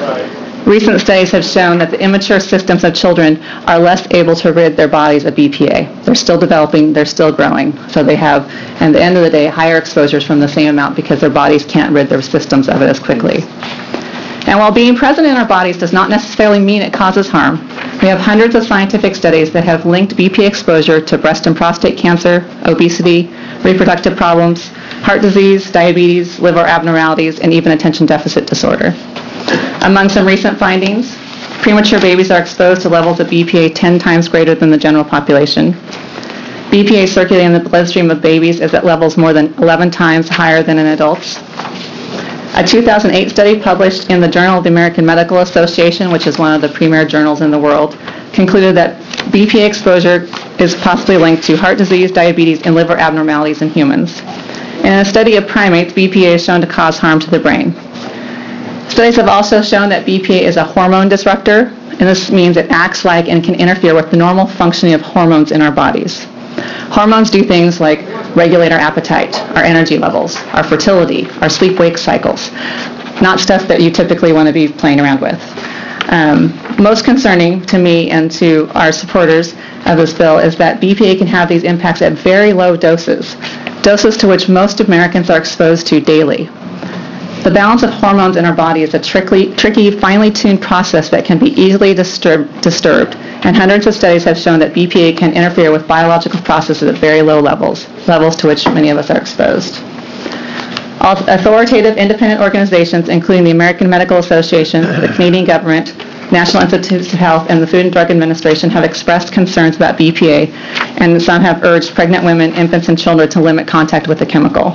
Recent studies have shown that the immature systems of children are less able to rid their bodies of B P A. They're still developing, they're still growing, so they have, at the end of the day, higher exposures from the same amount because their bodies can't rid their systems of it as quickly. And while being present in our bodies does not necessarily mean it causes harm, we have hundreds of scientific studies that have linked B P A exposure to breast and prostate cancer, obesity, reproductive problems, heart disease, diabetes, liver abnormalities, and even attention deficit disorder. Among some recent findings, premature babies are exposed to levels of B P A ten times greater than the general population. B P A circulating in the bloodstream of babies is at levels more than eleven times higher than in adults. A two thousand eight study published in the Journal of the American Medical Association, which is one of the premier journals in the world, concluded that B P A exposure is possibly linked to heart disease, diabetes, and liver abnormalities in humans. In a study of primates, B P A is shown to cause harm to the brain. Studies have also shown that B P A is a hormone disruptor, and this means it acts like and can interfere with the normal functioning of hormones in our bodies. Hormones do things like regulate our appetite, our energy levels, our fertility, our sleep-wake cycles, not stuff that you typically want to be playing around with. Um, most concerning to me and to our supporters of this bill is that B P A can have these impacts at very low doses, doses to which most Americans are exposed to daily. The balance of hormones in our body is a tricky, tricky, finely tuned process that can be easily disturb, disturbed, and hundreds of studies have shown that B P A can interfere with biological processes at very low levels, levels to which many of us are exposed. All authoritative independent organizations, including the American Medical Association, the Canadian government, National Institutes of Health, and the Food and Drug Administration have expressed concerns about B P A, and some have urged pregnant women, infants, and children to limit contact with the chemical.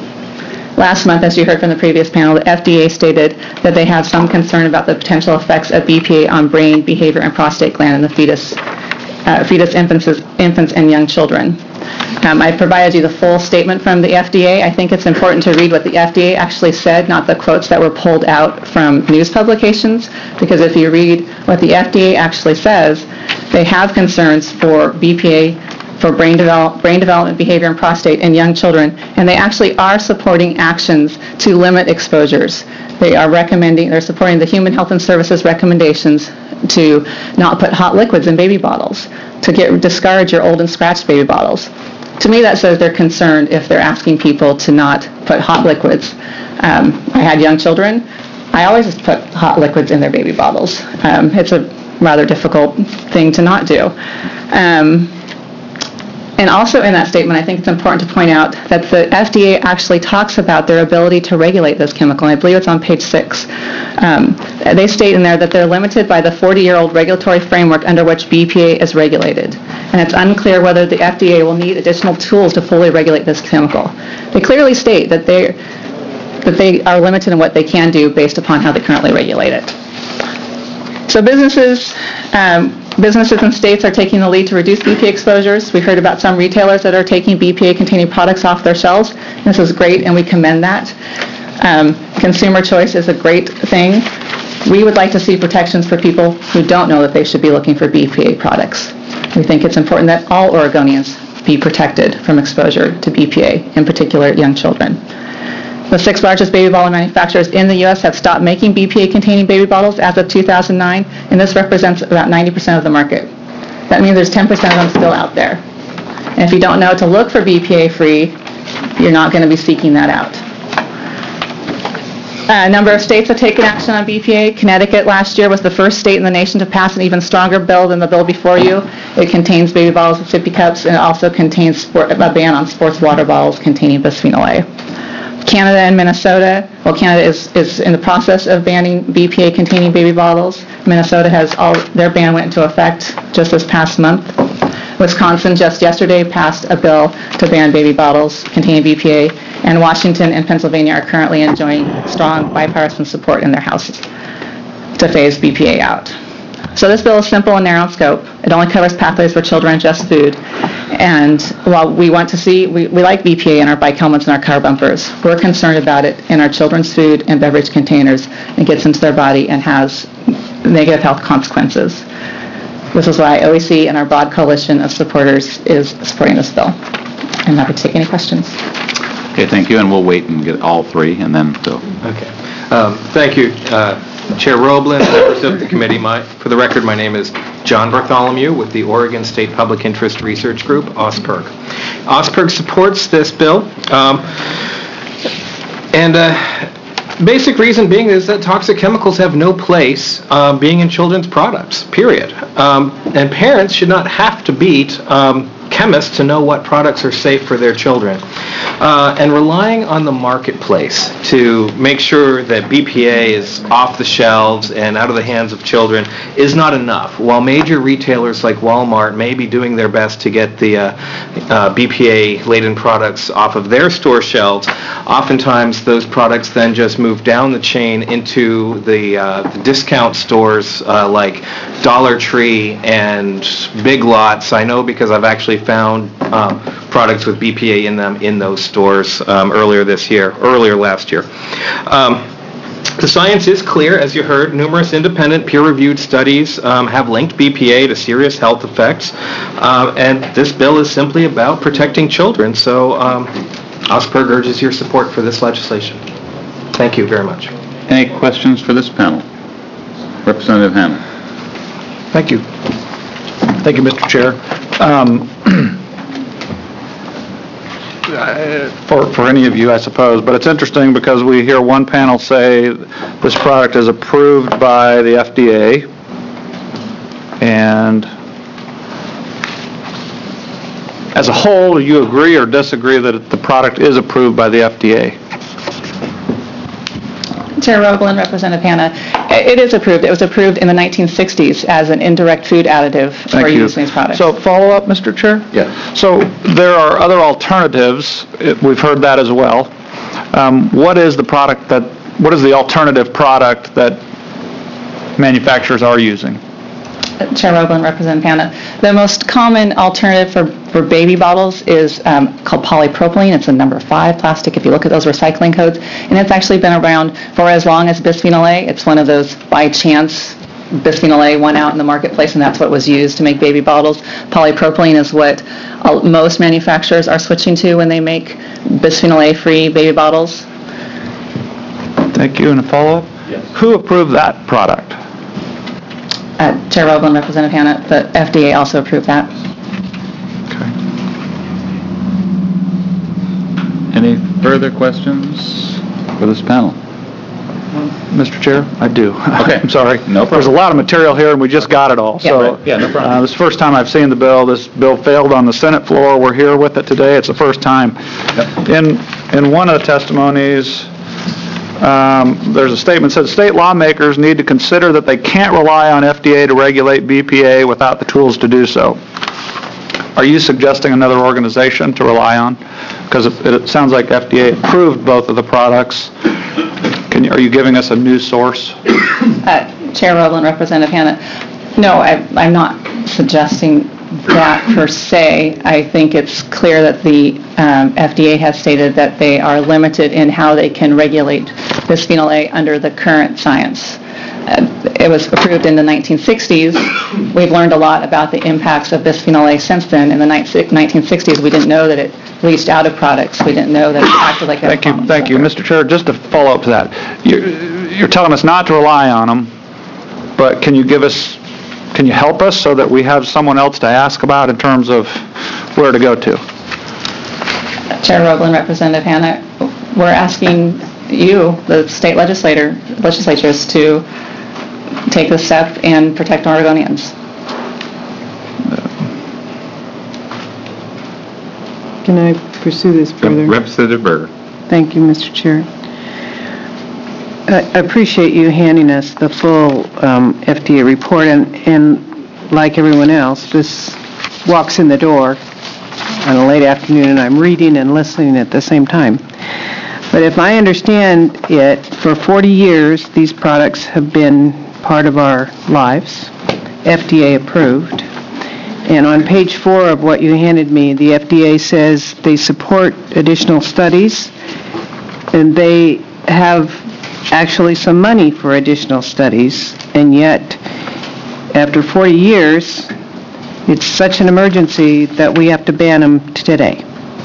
Last month, as you heard from the previous panel, the F D A stated that they have some concern about the potential effects of B P A on brain, behavior, and prostate gland in the fetus, uh, fetus infants, infants and young children. Um, I provided you the full statement from the F D A. I think it's important to read what the F D A actually said, not the quotes that were pulled out from news publications, because if you read what the F D A actually says, they have concerns for B P A, for brain, develop, brain development, behavior, and prostate in young children, and they actually are supporting actions to limit exposures. They are recommending, they're supporting the Human Health and Services recommendations to not put hot liquids in baby bottles, to get discourage your old and scratched baby bottles. To me, that says they're concerned if they're asking people to not put hot liquids. Um, I had young children. I always just put hot liquids in their baby bottles. Um, it's a rather difficult thing to not do. Um, And also in that statement, I think it's important to point out that the F D A actually talks about their ability to regulate this chemical, and I believe it's on page six. Um, they state in there that they're limited by the forty-year-old regulatory framework under which B P A is regulated, and it's unclear whether the F D A will need additional tools to fully regulate this chemical. They clearly state that they that they are limited in what they can do based upon how they currently regulate it. So businesses, um, Businesses and states are taking the lead to reduce B P A exposures. We heard about some retailers that are taking B P A-containing products off their shelves. This is great, and we commend that. Um, consumer choice is a great thing. We would like to see protections for people who don't know that they should be looking for B P A products. We think it's important that all Oregonians be protected from exposure to B P A, in particular young children. The six largest baby bottle manufacturers in the U S have stopped making B P A-containing baby bottles as of two thousand nine, and this represents about ninety percent of the market. That means there's ten percent of them still out there. And if you don't know to look for B P A-free, you're not going to be seeking that out. A number of states have taken action on B P A. Connecticut last year was the first state in the nation to pass an even stronger bill than the bill before you. It contains baby bottles and sippy cups, and it also contains sport, a ban on sports water bottles containing bisphenol A. Canada and Minnesota, well, Canada is, is in the process of banning B P A-containing baby bottles. Minnesota has all, their ban went into effect just this past month. Wisconsin just yesterday passed a bill to ban baby bottles containing B P A, and Washington and Pennsylvania are currently enjoying strong bipartisan support in their houses to phase B P A out. So this bill is simple and narrow in scope. It only covers pathways where children ingest food. And while we want to see, we, we like B P A in our bike helmets and our car bumpers, we're concerned about it in our children's food and beverage containers. It gets into their body and has negative health consequences. This is why O E C and our broad coalition of supporters is supporting this bill. I'm happy to take any questions. Okay, thank you, and we'll wait and get all three, and then Bill. Okay. Um, Thank you, uh, Chair Roblin, members of the committee. My, for the record, my name is John Bartholomew with the Oregon State Public Interest Research Group, OSPIRG. OSPIRG supports this bill, um, and uh, basic reason being is that toxic chemicals have no place uh, being in children's products, period. Um, And parents should not have to beat um, chemists to know what products are safe for their children. Uh, and relying on the marketplace to make sure that B P A is off the shelves and out of the hands of children is not enough. While major retailers like Walmart may be doing their best to get the uh, uh, B P A-laden products off of their store shelves, oftentimes those products then just move down the chain into the, uh, the discount stores uh, like Dollar Tree and Big Lots. I know because I've actually found um, products with B P A in them in those stores um, earlier this year, earlier last year. Um, the science is clear, as you heard. Numerous independent peer-reviewed studies um, have linked B P A to serious health effects, uh, and this bill is simply about protecting children. So um, OSPIRG urges your support for this legislation. Thank you very much. Any questions for this panel? Representative Hammond. Thank you. Thank you, Mister Chair. Um, For, for any of you, I suppose, but it's interesting because we hear one panel say this product is approved by the F D A, and as a whole, do you agree or disagree that the product is approved by the F D A? Chair Roblin, Representative Hanna, it is approved. It was approved in the nineteen sixties as an indirect food additive for Thank you. use in these products. So follow up, Mister Chair? Yeah. So there are other alternatives. It- We've heard that as well. Um, What is the product that, what is the alternative product that manufacturers are using? Chair Roblin, Representative Hanna, the most common alternative for, for baby bottles is um, called polypropylene. It's a number five plastic if you look at those recycling codes, and it's actually been around for as long as bisphenol A. It's one of those by chance bisphenol A went out in the marketplace, and that's what was used to make baby bottles. Polypropylene is what all, most manufacturers are switching to when they make bisphenol A-free baby bottles. Thank you. And a follow-up? Yes. Who approved that product? Uh, Chair Roblin, Representative Hanna, the F D A also approved that. Any further questions for this panel? Mister Chair? I do. Okay. I'm sorry. No problem. There's a lot of material here, and we just got it all. Yeah. So, Right. Yeah, no problem. uh, This is the first time I've seen the bill. This bill failed on the Senate floor. We're here with it today. It's the first time. In, in one of the testimonies, um, there's a statement that says, state lawmakers need to consider that they can't rely on F D A to regulate B P A without the tools to do so. Are you suggesting another organization to rely on? Because it, it sounds like F D A approved both of the products. Can you, are you giving us a new source? Uh, Chair Roblin, Representative Hanna, no, I, I'm not suggesting that per se. I think it's clear that the um, F D A has stated that they are limited in how they can regulate bisphenol A under the current science. Uh, It was approved in the nineteen sixties. We've learned a lot about the impacts of bisphenol A since then. In the nineteen sixties, we didn't know that it leached out of products. We didn't know that it acted like a... Thank you, thank you. Mister Chair, just to follow up to that, you're, you're telling us not to rely on them, but can you give us, can you help us so that we have someone else to ask about in terms of where to go to? Chair Roblin, Representative Hanna, we're asking you, the state legislator, legislatures, to take this step and protect Oregonians. Can I pursue this further? Representative Berger. Thank you, Mister Chair. I appreciate you handing us the full um, F D A report, and, and like everyone else, this walks in the door on a late afternoon, and I'm reading and listening at the same time. But if I understand it, for forty years, these products have been part of our lives, F D A approved, And on page four of what you handed me, the F D A says they support additional studies, and they have actually some money for additional studies, and yet, after forty years, it's such an emergency that we have to ban them today,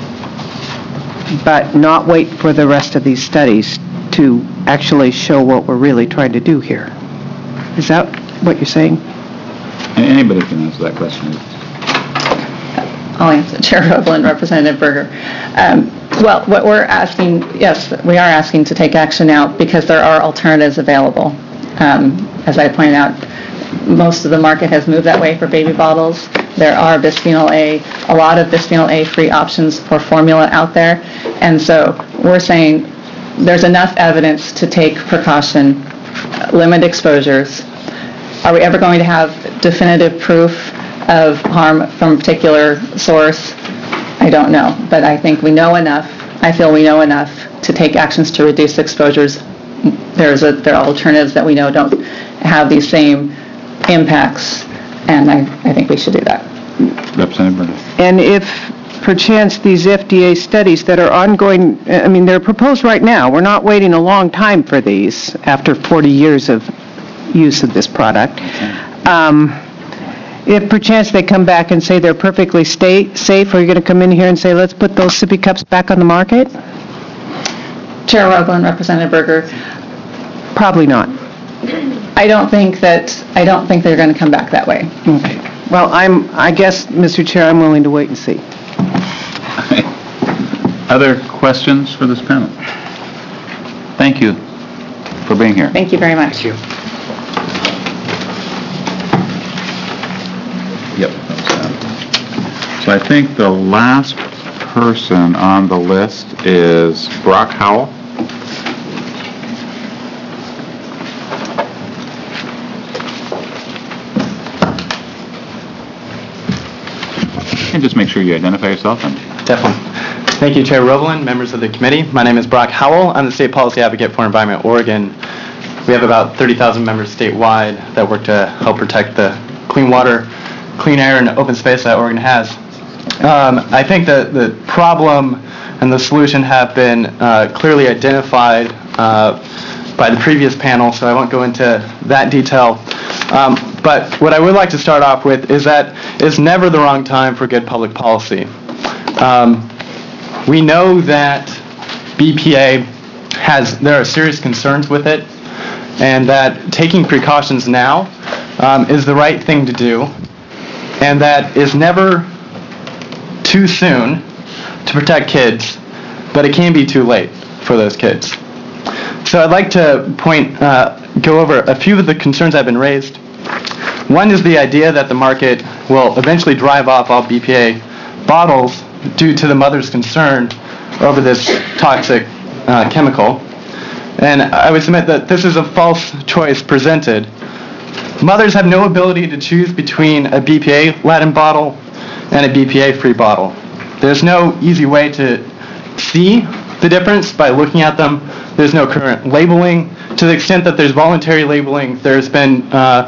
but not wait for the rest of these studies to actually show what we're really trying to do here. Is that what you're saying? Anybody can answer that question. I'll answer, Chair Roebel, Representative Berger. Um, Well, what we're asking, yes, we are asking to take action now because there are alternatives available. Um, As I pointed out, most of the market has moved that way for baby bottles. There are bisphenol A, a lot of bisphenol A-free options for formula out there. And so we're saying there's enough evidence to take precaution, limit exposures. Are we ever going to have definitive proof of harm from a particular source? I don't know, but I think we know enough, I feel we know enough to take actions to reduce exposures. There's a, there are alternatives that we know don't have these same impacts, and I, I think we should do that. Representative Berger. And if perchance these F D A studies that are ongoing, I mean, they're proposed right now, we're not waiting a long time for these after forty years of use of this product. Um, If perchance they come back and say they're perfectly sta- safe, are you going to come in here and say, let's put those sippy cups back on the market? Chair Roebel and Representative Berger, Probably not. I don't think that, I don't think they're going to come back that way. Okay. Well, I'm, I guess, Mister Chair, I'm willing to wait and see. Other questions for this panel? Thank you for being here. Thank you very much. Thank you. Yep. So I think the last person on the list is Brock Howell. And just make sure you identify yourself. And Definitely. Thank you, Chair Roebelin, members of the committee. My name is Brock Howell. I'm the State Policy Advocate for Environment Oregon. We have about thirty thousand members statewide that work to help protect the clean water, clean air, and open space that Oregon has. Um, I think that the problem and the solution have been uh, clearly identified uh, by the previous panel, so I won't go into that detail. Um, but what I would like to start off with is that it's never the wrong time for good public policy. Um, we know that B P A has, there are serious concerns with it, and that taking precautions now um, is the right thing to do, and that is never too soon to protect kids, but it can be too late for those kids. So I'd like to point, uh, go over a few of the concerns that have been raised. One is the idea that the market will eventually drive off all B P A bottles due to the mother's concern over this toxic uh, chemical. And I would submit that this is a false choice presented. Mothers have no ability to choose between a B P A-laden bottle and a B P A-free bottle. There's no easy way to see the difference by looking at them. There's no current labeling. To the extent that there's voluntary labeling, there's been uh,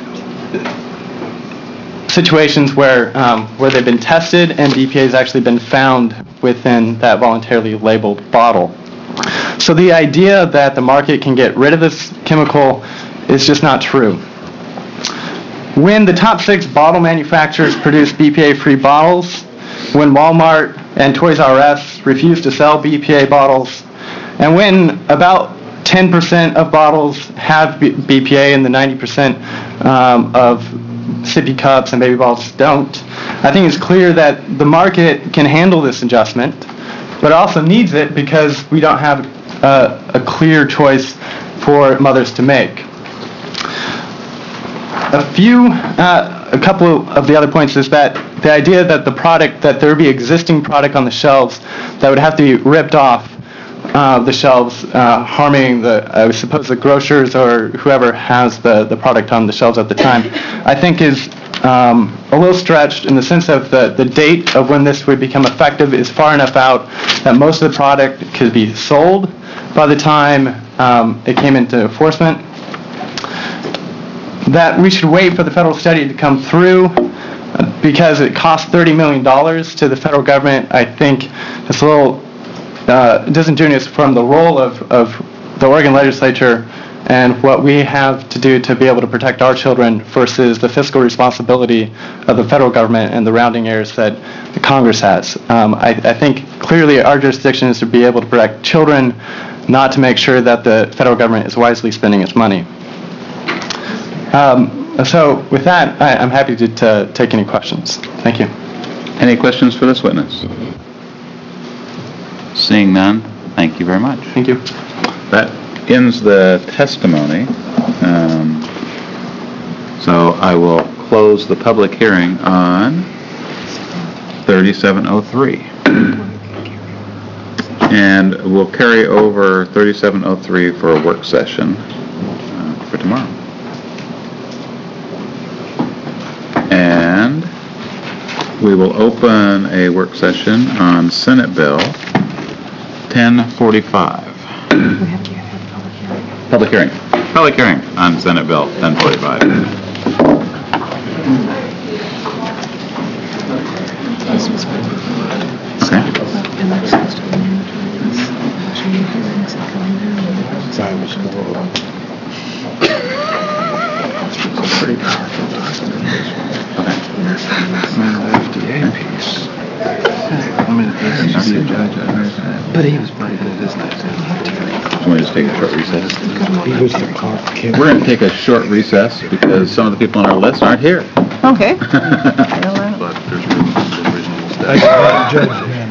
situations where um, where they've been tested and B P A has actually been found within that voluntarily labeled bottle. So the idea that the market can get rid of this chemical is just not true. When the top six bottle manufacturers produce B P A-free bottles, when Walmart and Toys R Us refuse to sell B P A bottles, and when about ten percent of bottles have B P A and the ninety percent um, of sippy cups and baby bottles don't, I think it's clear that the market can handle this adjustment, but also needs it because we don't have uh, a clear choice for mothers to make. A few, uh, a couple of the other points is that the idea that the product, that there would be existing product on the shelves that would have to be ripped off uh, the shelves, uh, harming the, I suppose, the grocers or whoever has the, the product on the shelves at the time, I think is um, a little stretched in the sense of the, the date of when this would become effective is far enough out that most of the product could be sold by the time um, it came into enforcement. That we should wait for the federal study to come through. because it costs thirty million dollars to the federal government, I think it's a little uh, disingenuous from the role of, of the Oregon legislature and what we have to do to be able to protect our children versus the fiscal responsibility of the federal government and the rounding errors that the Congress has. Um, I, I think clearly our jurisdiction is to be able to protect children, not to make sure that the federal government is wisely spending its money. Um, so with that, I, I'm happy to, to take any questions. Thank you. Any questions for this witness? Seeing none, thank you very much. Thank you. That ends the testimony. Um, So I will close the public hearing on thirty-seven oh three. And we'll carry over thirty-seven oh three for a work session uh, for tomorrow. And we will open a work session on Senate Bill ten forty-five. Public hearing. Public hearing on Senate Bill ten forty-five. Pretty powerful document. Man, the F D A piece. I mean, it is a judge. But he was pretty good at his thing. Can we just take a short recess? He was the clerk. We're going to take a short recess because some of the people on our list aren't here. Okay. But there's no reason. I judge him.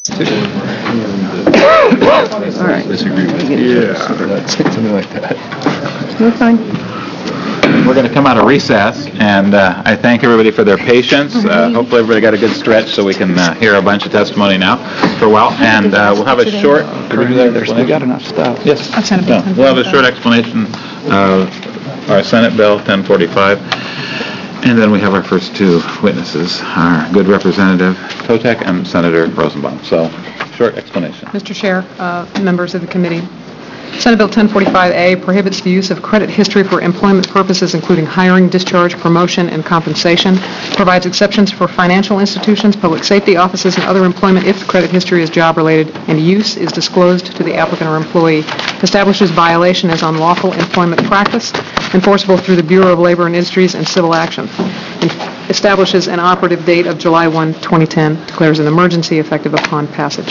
All right. Disagree with Yeah. Something like that. We're fine. We're going to come out of recess, and uh, I thank everybody for their patience. Uh, Hopefully, everybody got a good stretch, so we can uh, hear a bunch of testimony now for a while. And uh, we'll have a short... Did we do that explanation? got enough stuff. Yes. Of Senate No, Bill we'll have a short explanation of our Senate Bill ten forty-five, and then we have our first two witnesses, our good Representative Kotek and Senator Rosenbaum. So, short explanation. Mister Chair, uh, members of the committee, Senate Bill ten forty-five A prohibits the use of credit history for employment purposes, including hiring, discharge, promotion, and compensation, provides exceptions for financial institutions, public safety offices, and other employment if the credit history is job-related and use is disclosed to the applicant or employee, establishes violation as unlawful employment practice, enforceable through the Bureau of Labor and Industries and civil action, and establishes an operative date of July first, twenty ten, declares an emergency effective upon passage.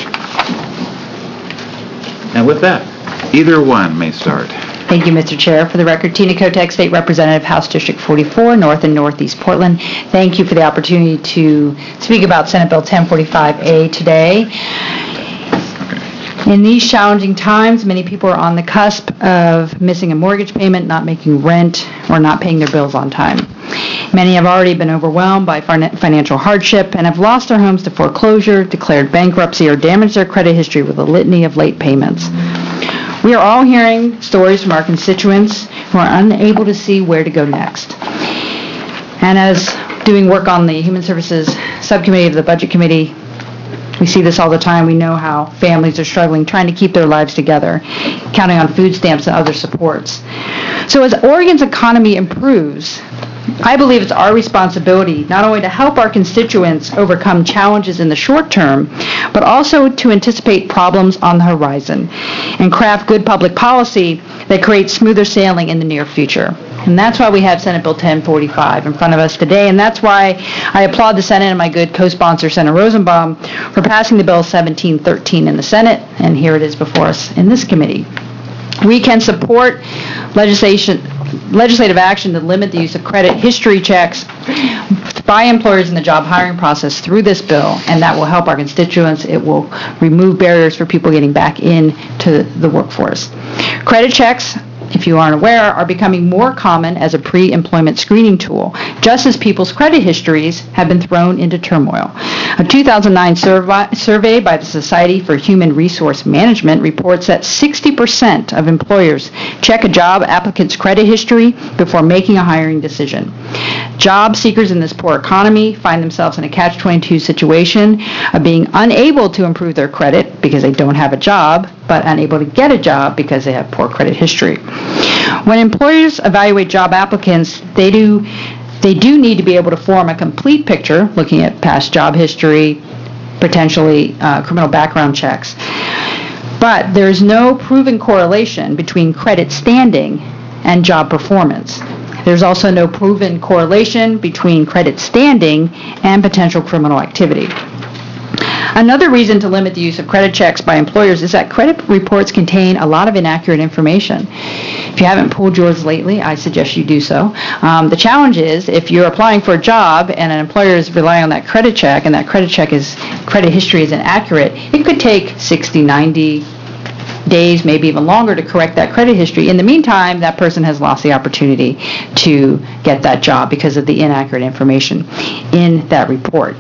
And with that, either one may start. Thank you, Mister Chair. For the record, Tina Kotek, State Representative, House District forty-four, North and Northeast Portland. Thank you for the opportunity to speak about Senate Bill ten forty-five A today. In these challenging times, many people are on the cusp of missing a mortgage payment, not making rent, or not paying their bills on time. Many have already been overwhelmed by financial hardship and have lost their homes to foreclosure, declared bankruptcy, or damaged their credit history with a litany of late payments. We are all hearing stories from our constituents who are unable to see where to go next. And as doing work on the Human Services Subcommittee of the Budget Committee, we see this all the time. We know how families are struggling, trying to keep their lives together, counting on food stamps and other supports. So as Oregon's economy improves, I believe it's our responsibility not only to help our constituents overcome challenges in the short term, but also to anticipate problems on the horizon and craft good public policy that creates smoother sailing in the near future. And that's why we have Senate Bill ten forty-five in front of us today, and that's why I applaud the Senate and my good co-sponsor, Senator Rosenbaum, for passing the Bill seventeen thirteen in the Senate, and here it is before us in this committee. We can support legislation, legislative action to limit the use of credit history checks by employers in the job hiring process through this bill, and that will help our constituents. It will remove barriers for people getting back into the workforce. Credit checks, if you aren't aware, are becoming more common as a pre-employment screening tool, just as people's credit histories have been thrown into turmoil. A two thousand nine survey, survey by the Society for Human Resource Management reports that sixty percent of employers check a job applicant's credit history before making a hiring decision. Job seekers in this poor economy find themselves in a catch twenty-two situation of being unable to improve their credit because they don't have a job, but unable to get a job because they have poor credit history. When employers evaluate job applicants, they do they do need to be able to form a complete picture, looking at past job history, potentially uh, criminal background checks. But there's no proven correlation between credit standing and job performance. There's also no proven correlation between credit standing and potential criminal activity. Another reason to limit the use of credit checks by employers is that credit reports contain a lot of inaccurate information. If you haven't pulled yours lately, I suggest you do so. Um, the challenge is, if you're applying for a job and an employer is relying on that credit check, and that credit check is, credit history is inaccurate, it could take sixty, ninety days, maybe even longer, to correct that credit history. In the meantime, that person has lost the opportunity to get that job because of the inaccurate information in that report.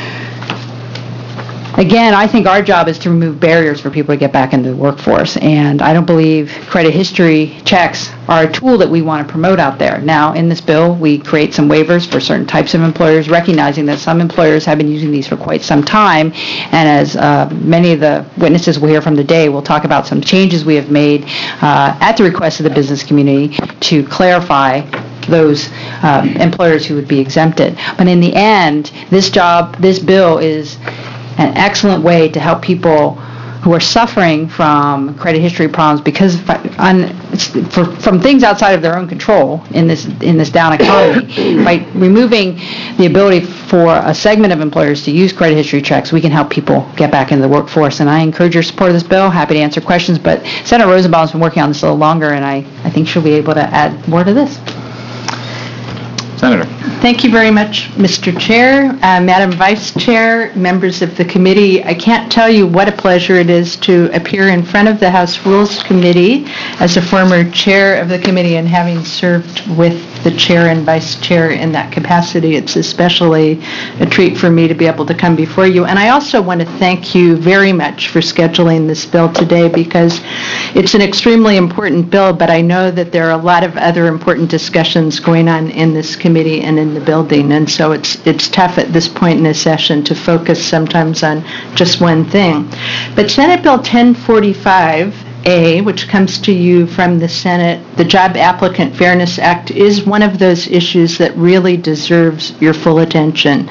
Again, I think our job is to remove barriers for people to get back into the workforce, and I don't believe credit history checks are a tool that we want to promote out there. Now, in this bill, we create some waivers for certain types of employers, recognizing that some employers have been using these for quite some time, and as uh, many of the witnesses we'll hear from today, we'll talk about some changes we have made uh, at the request of the business community to clarify those uh, employers who would be exempted. But in the end, this job, this bill is an excellent way to help people who are suffering from credit history problems because of, on, for, from things outside of their own control in this in this down economy. By removing the ability for a segment of employers to use credit history checks, we can help people get back into the workforce. And I encourage your support of this bill. Happy to answer questions. But Senator Rosenbaum has been working on this a little longer, and I, I think she'll be able to add more to this. Senator. Thank you very much, Mister Chair, uh, Madam Vice Chair, members of the committee. I can't tell you what a pleasure it is to appear in front of the House Rules Committee as a former chair of the committee and having served with the chair and vice chair in that capacity. It's especially a treat for me to be able to come before you. And I also want to thank you very much for scheduling this bill today, because it's an extremely important bill, but I know that there are a lot of other important discussions going on in this committee and in the building, and so it's it's tough at this point in a session to focus sometimes on just one thing. But Senate Bill ten forty-five A, which comes to you from the Senate, the Job Applicant Fairness Act, is one of those issues that really deserves your full attention.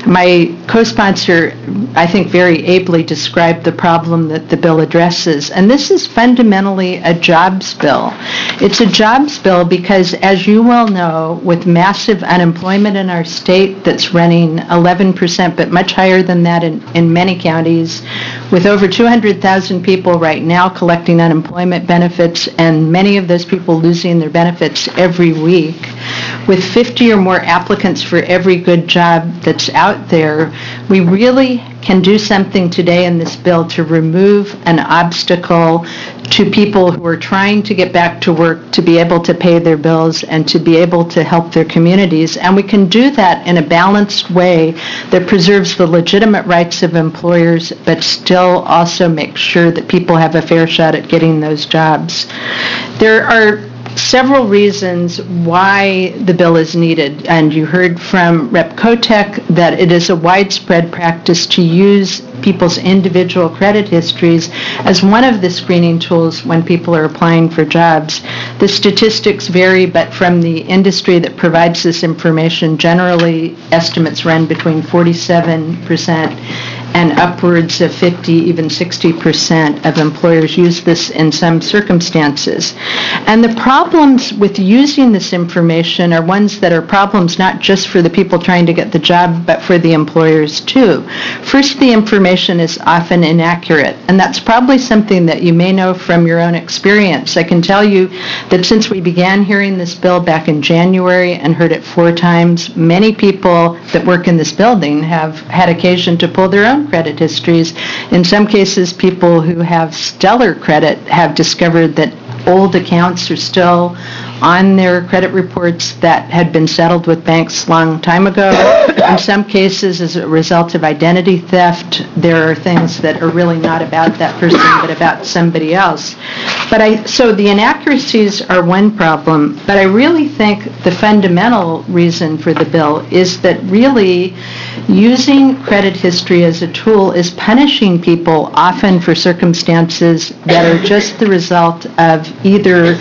My co-sponsor, I think, very ably described the problem that the bill addresses, and this is fundamentally a jobs bill. It's a jobs bill because, as you well know, with massive unemployment in our state that's running eleven percent, but much higher than that in, in many counties, with over two hundred thousand people right now collecting unemployment benefits, and many of those people losing their benefits every week, with fifty or more applicants for every good job that's out there, we really can do something today in this bill to remove an obstacle to people who are trying to get back to work, to be able to pay their bills, and to be able to help their communities. And we can do that in a balanced way that preserves the legitimate rights of employers, but still also makes sure that people have a fair shot at getting those jobs. There are several reasons why the bill is needed, and you heard from Representative Kotek that it is a widespread practice to use people's individual credit histories as one of the screening tools when people are applying for jobs. The statistics vary, but from the industry that provides this information, generally estimates run between forty-seven percent and upwards of fifty, even sixty percent of employers use this in some circumstances. And the problems with using this information are ones that are problems not just for the people trying to get the job, but for the employers too. First, the information is often inaccurate, and that's probably something that you may know from your own experience. I can tell you that since we began hearing this bill back in January and heard it four times, many people that work in this building have had occasion to pull their own credit histories. In some cases, people who have stellar credit have discovered that old accounts are still on their credit reports that had been settled with banks a long time ago. In some cases, as a result of identity theft, there are things that are really not about that person, but about somebody else. But I, so the inaccuracies are one problem, but I really think the fundamental reason for the bill is that really using credit history as a tool is punishing people often for circumstances that are just the result of either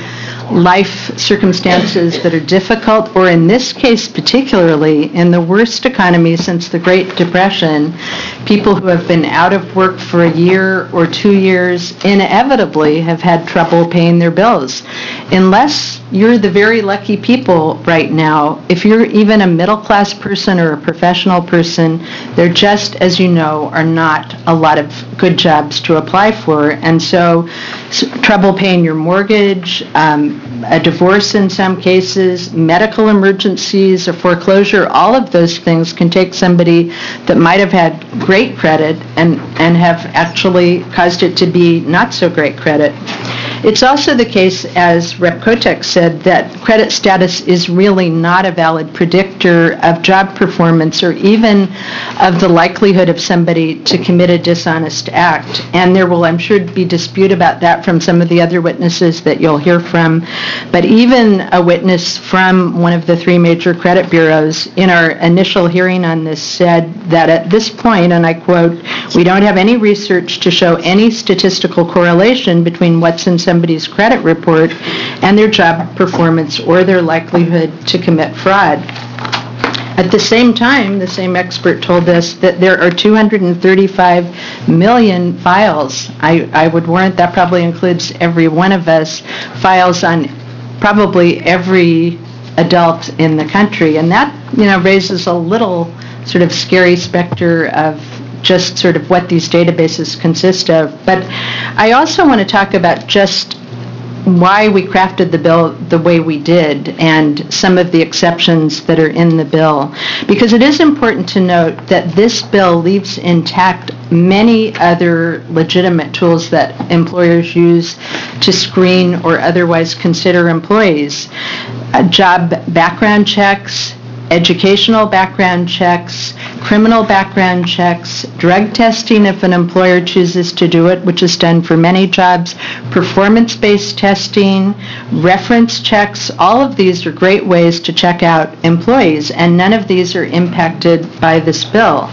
life circumstances that are difficult, or in this case particularly, in the worst economy since the Great Depression, people who have been out of work for a year or two years inevitably have had trouble paying their bills. Unless you're the very lucky people right now, if you're even a middle-class person or a professional person, there just, as you know, are not a lot of good jobs to apply for. And so, so trouble paying your mortgage, um, a divorce in some cases, medical emergencies, a foreclosure, all of those things can take somebody that might have had great credit and, and have actually caused it to be not so great credit. It's also the case, as Representative Kotek said, that credit status is really not a valid predictor of job performance or even of the likelihood of somebody to commit a dishonest act. And there will, I'm sure, be dispute about that from some of the other witnesses that you'll hear from. But even a witness from one of the three major credit bureaus in our initial hearing on this said that at this point, and I quote, "We don't have any research to show any statistical correlation between what's in somebody's credit report and their job performance or their likelihood to commit fraud." At the same time, the same expert told us that there are two hundred thirty-five million files. I, I would warrant that probably includes every one of us, files on probably every adult in the country. And that, you know, raises a little sort of scary specter of just sort of what these databases consist of. But I also want to talk about just why we crafted the bill the way we did and some of the exceptions that are in the bill. Because it is important to note that this bill leaves intact many other legitimate tools that employers use to screen or otherwise consider employees. Uh, job background checks, educational background checks, criminal background checks, drug testing if an employer chooses to do it, which is done for many jobs, performance-based testing, reference checks. All of these are great ways to check out employees, and none of these are impacted by this bill.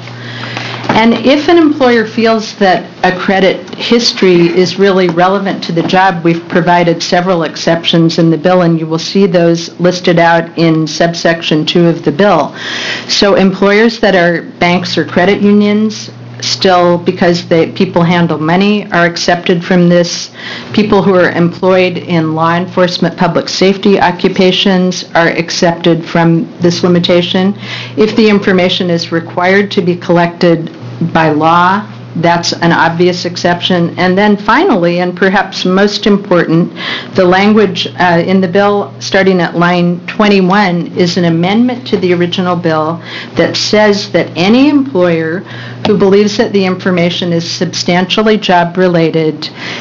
And if an employer feels that a credit history is really relevant to the job, we've provided several exceptions in the bill, and you will see those listed out in subsection two of the bill. So employers that are banks or credit unions, still, because they, people handle money, are accepted from this. People who are employed in law enforcement, public safety occupations are accepted from this limitation. If the information is required to be collected by law, that's an obvious exception. And then finally, and perhaps most important, the language uh, in the bill starting at line twenty-one is an amendment to the original bill that says that any employer who believes that the information is substantially job-related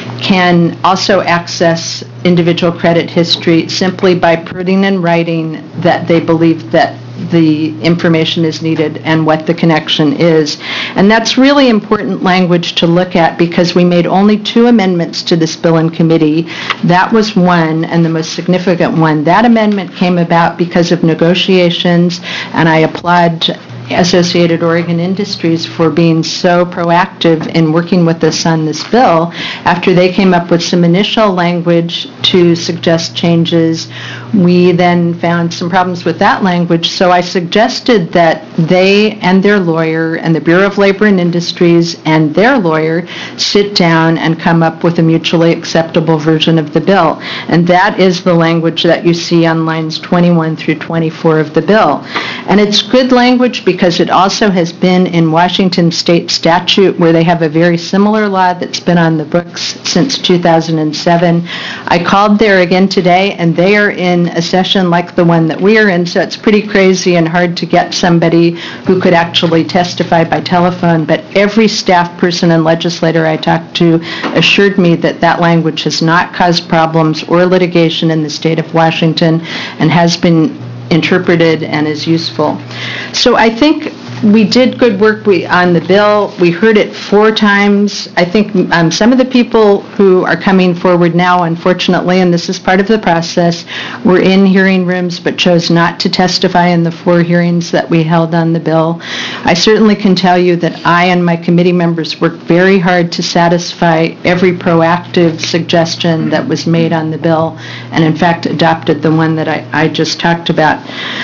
can also access individual credit history simply by putting in writing that they believe that the information is needed and what the connection is. And that's really important language to look at because we made only two amendments to this bill in committee. That was one, and the most significant one. That amendment came about because of negotiations, and I applaud Associated Oregon Industries for being so proactive in working with us on this bill. After they came up with some initial language to suggest changes, we then found some problems with that language, so I suggested that they and their lawyer and the Bureau of Labor and Industries and their lawyer sit down and come up with a mutually acceptable version of the bill. And that is the language that you see on lines twenty-one through twenty-four of the bill. And it's good language because it also has been in Washington state statute where they have a very similar law that's been on the books since two thousand seven. I called there again today, and they are in a session like the one that we are in, so it's pretty crazy and hard to get somebody who could actually testify by telephone, but every staff person and legislator I talked to assured me that that language has not caused problems or litigation in the state of Washington and has been interpreted and is useful. So I think we did good work we, on the bill. We heard it four times. I think um, some of the people who are coming forward now, unfortunately, and this is part of the process, were in hearing rooms but chose not to testify in the four hearings that we held on the bill. I certainly can tell you that I and my committee members worked very hard to satisfy every proactive suggestion that was made on the bill, and in fact adopted the one that I, I just talked about.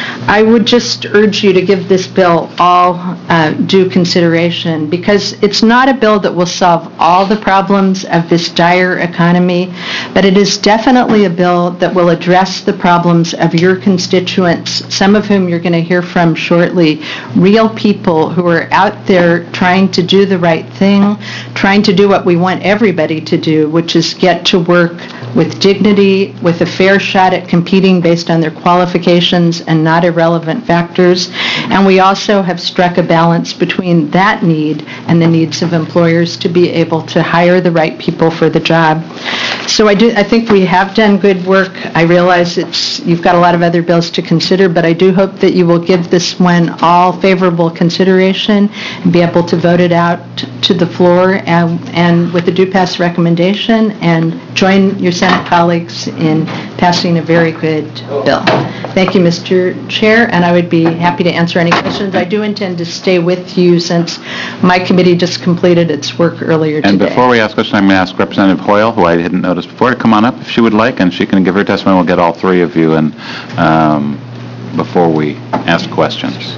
I would just urge you to give this bill all uh, due consideration, because it's not a bill that will solve all the problems of this dire economy, but it is definitely a bill that will address the problems of your constituents, some of whom you're going to hear from shortly, real people who are out there trying to do the right thing, trying to do what we want everybody to do, which is get to work with dignity, with a fair shot at competing based on their qualifications and not irrelevant factors. And we also have struck a balance between that need and the needs of employers to be able to hire the right people for the job. So I do. I think we have done good work. I realize it's you've got a lot of other bills to consider, but I do hope that you will give this one all favorable consideration and be able to vote it out to the floor and, and with the do pass recommendation, and join your Senate colleagues in passing a very good bill. Thank you, Mister Chair, and I would be happy to answer any questions. I do intend to stay with you since my committee just completed its work earlier today. And before we ask questions, I'm going to ask Representative Hoyle, who I hadn't noticed before, to come on up if she would like, and she can give her testimony. We'll get all three of you in um, before we ask questions.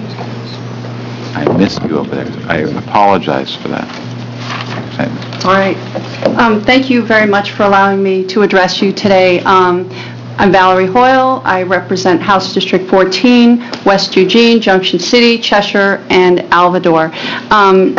I missed you over there. I apologize for that. All right. Um, Thank you very much for allowing me to address you today. Um, I'm Valerie Hoyle. I represent House District fourteen, West Eugene, Junction City, Cheshire, and Alvador. Um,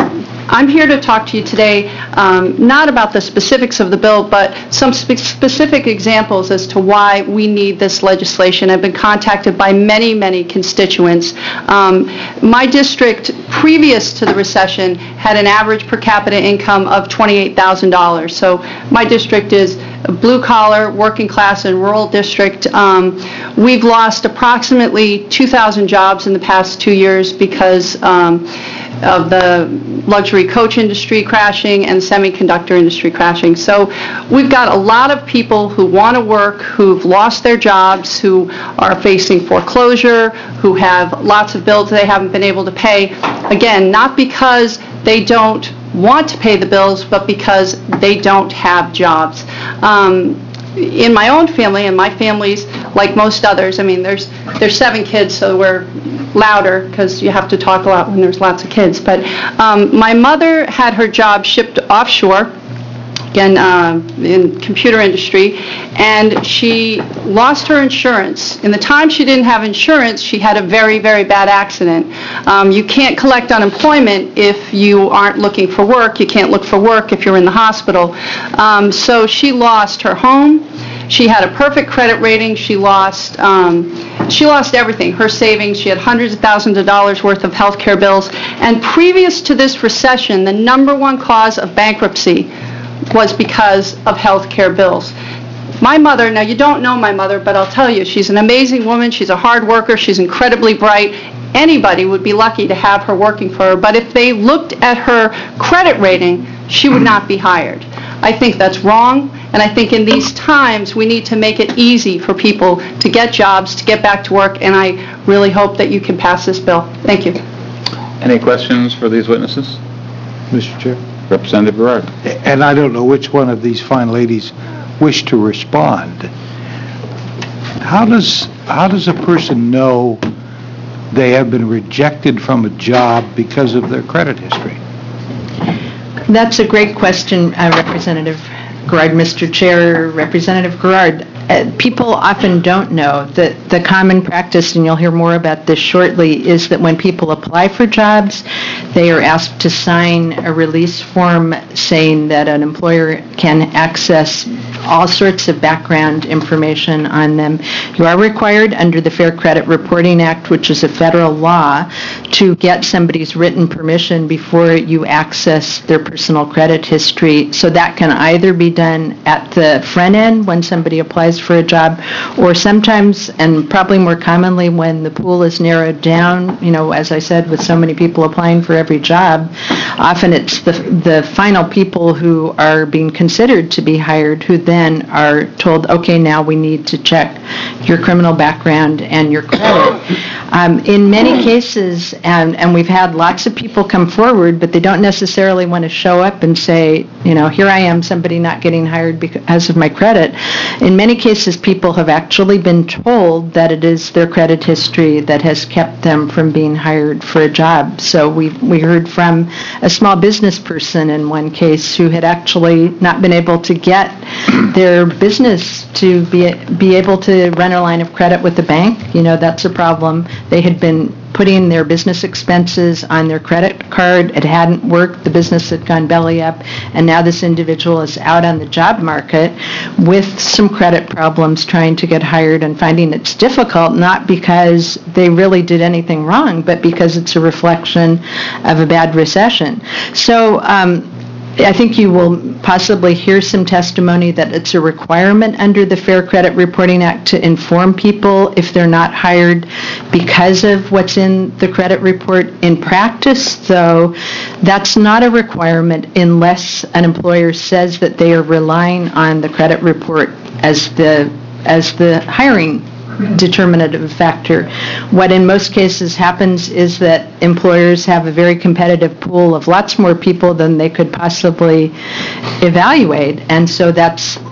I'm here to talk to you today, um, not about the specifics of the bill, but some spe- specific examples as to why we need this legislation. I've been contacted by many, many constituents. Um, my district, previous to the recession, had an average per capita income of twenty-eight thousand dollars. So my district is a blue-collar, working-class, and rural district. Um, we've lost approximately two thousand jobs in the past two years because um, of the luxury coach industry crashing and semiconductor industry crashing. So we've got a lot of people who want to work, who've lost their jobs, who are facing foreclosure, who have lots of bills they haven't been able to pay. Again, not because they don't want to pay the bills, but because they don't have jobs. Um, in my own family, and my family's like most others, I mean, there's there's seven kids, so we're louder because you have to talk a lot when there's lots of kids. But um, my mother had her job shipped offshore, again, uh, in computer industry, and she lost her insurance. In the time she didn't have insurance, she had a very, very bad accident. Um, you can't collect unemployment if you aren't looking for work. You can't look for work if you're in the hospital. Um, so she lost her home. She had a perfect credit rating. She lost, um, she lost everything, her savings. She had hundreds of thousands of dollars worth of health care bills. And previous to this recession, the number one cause of bankruptcy was because of health care bills. My mother, now you don't know my mother, but I'll tell you, she's an amazing woman. She's a hard worker. She's incredibly bright. Anybody would be lucky to have her working for her. But if they looked at her credit rating, she would not be hired. I think that's wrong, and I think in these times we need to make it easy for people to get jobs, to get back to work, and I really hope that you can pass this bill. Thank you. Any questions for these witnesses? Mister Chair? Representative Gerard. And I don't know which one of these fine ladies wish to respond. How does, how does a person know they have been rejected from a job because of their credit history? That's a great question, uh, Representative Gerard. Mister Chair, Representative Gerard. Uh, people often don't know that the common practice, and you'll hear more about this shortly, is that when people apply for jobs, they are asked to sign a release form saying that an employer can access all sorts of background information on them. You are required under the Fair Credit Reporting Act, which is a federal law, to get somebody's written permission before you access their personal credit history. So that can either be done at the front end when somebody applies for a job, or sometimes, and probably more commonly, when the pool is narrowed down, you know, as I said, with so many people applying for every job, often it's the, the final people who are being considered to be hired who then are told, okay, now we need to check your criminal background and your credit. Um, in many cases, and, and we've had lots of people come forward, but they don't necessarily want to show up and say, you know, here I am, somebody not getting hired because of my credit. In many cases, people have actually been told that it is their credit history that has kept them from being hired for a job. So we we heard from a small business person in one case who had actually not been able to get their business to be be able to run a line of credit with the bank. You know, that's a problem. They had been putting their business expenses on their credit card. It hadn't worked. The business had gone belly up, and now this individual is out on the job market with some credit problems trying to get hired and finding it's difficult, not because they really did anything wrong, but because it's a reflection of a bad recession. So um, I think you will possibly hear some testimony that it's a requirement under the Fair Credit Reporting Act to inform people if they're not hired because of what's in the credit report. In practice, though, that's not a requirement unless an employer says that they are relying on the credit report as the as the hiring determinative factor. What in most cases happens is that employers have a very competitive pool of lots more people than they could possibly evaluate, and so that's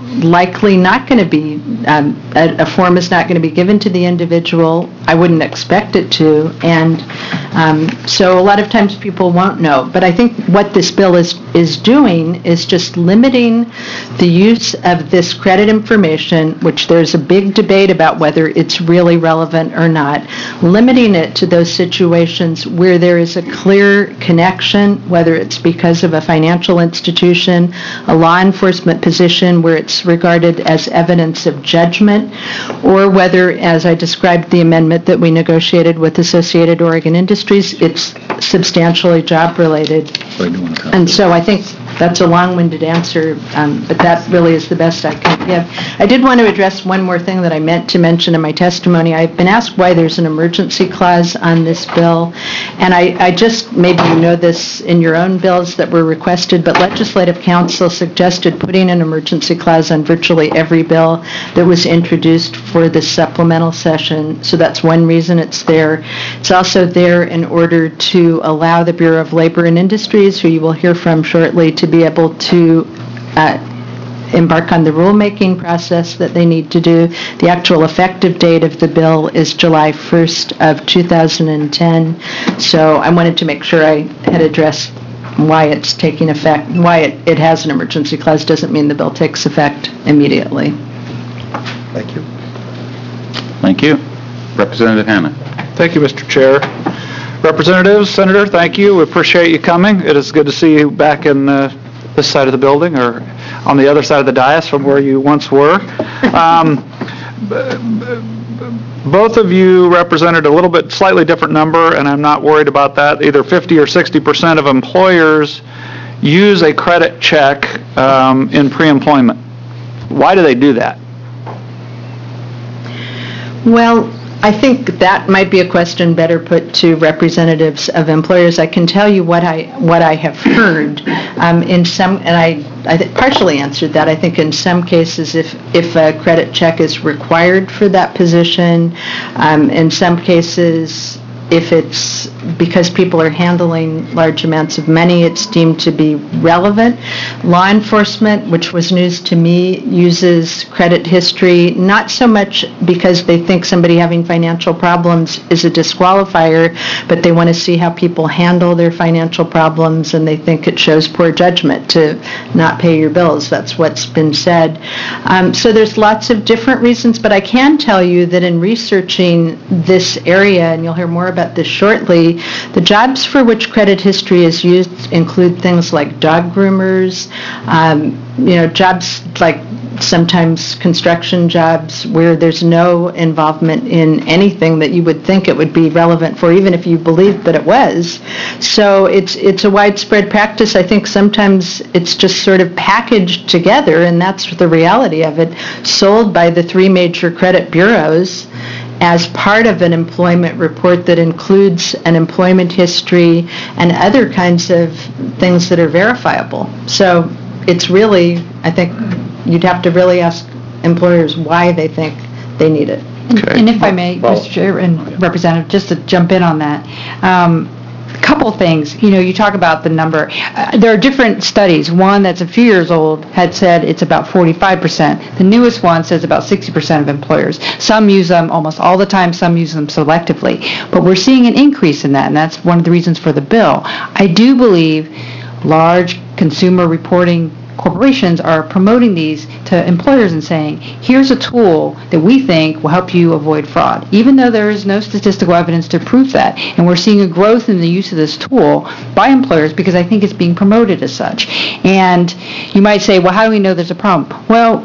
likely not going to be, um, a a form is not going to be given to the individual. I wouldn't expect it to, and um, so a lot of times people won't know. But I think what this bill is, is doing is just limiting the use of this credit information, which there's a big debate about whether it's really relevant or not, limiting it to those situations where there is a clear connection, whether it's because of a financial institution, a law enforcement position where it's regarded as evidence of judgment, or whether, as I described the amendment that we negotiated with Associated Oregon Industries, it's substantially job-related. And so I think that's a long-winded answer, um, but that really is the best I can give. I did want to address one more thing that I meant to mention in my testimony. I've been asked why there's an emergency clause on this bill, and I, I just, maybe you know this in your own bills that were requested, but Legislative Counsel suggested putting an emergency clause on virtually every bill that was introduced for the supplemental session, so that's one reason it's there. It's also there in order to allow the Bureau of Labor and Industries, who you will hear from shortly, to be able to uh, embark on the rulemaking process that they need to do. The actual effective date of the bill is July first of two thousand ten, so I wanted to make sure I had addressed why it's taking effect, why it, it has an emergency clause doesn't mean the bill takes effect immediately. Thank you. Thank you. Representative Hanna. Thank you, Mister Chair. Representatives, Senator, thank you. We appreciate you coming. It is good to see you back in uh, this side of the building, or on the other side of the dais from where you once were. Um, both of you represented a little bit slightly different number, and I'm not worried about that. Either fifty or sixty percent of employers use a credit check um, in pre-employment. Why do they do that? Well, I think that might be a question better put to representatives of employers. I can tell you what I what I have heard um, in some, and I I th- partially answered that. I think in some cases, if if a credit check is required for that position, um, in some cases, if it's because people are handling large amounts of money, it's deemed to be relevant. Law enforcement, which was news to me, uses credit history not so much because they think somebody having financial problems is a disqualifier, but they want to see how people handle their financial problems, and they think it shows poor judgment to not pay your bills. That's what's been said. Um, so there's lots of different reasons, but I can tell you that in researching this area, and you'll hear more about this shortly, the jobs for which credit history is used include things like dog groomers, um, you know, jobs like sometimes construction jobs where there's no involvement in anything that you would think it would be relevant for, even if you believed that it was. So it's it's a widespread practice. I think sometimes it's just sort of packaged together, and that's the reality of it, sold by the three major credit bureaus as part of an employment report that includes an employment history and other kinds of things that are verifiable. So it's really, I think, you'd have to really ask employers why they think they need it. And if I may, Mister Chair and Representative, just to jump in on that, um, couple things. You know, you talk about the number. Uh, there are different studies. One that's a few years old had said it's about forty-five percent. The newest one says about sixty percent of employers. Some use them almost all the time, some use them selectively. But we're seeing an increase in that, and that's one of the reasons for the bill. I do believe large consumer reporting corporations are promoting these to employers and saying, here's a tool that we think will help you avoid fraud, even though there is no statistical evidence to prove that. And we're seeing a growth in the use of this tool by employers because I think it's being promoted as such. And you might say, well, how do we know there's a problem? Well,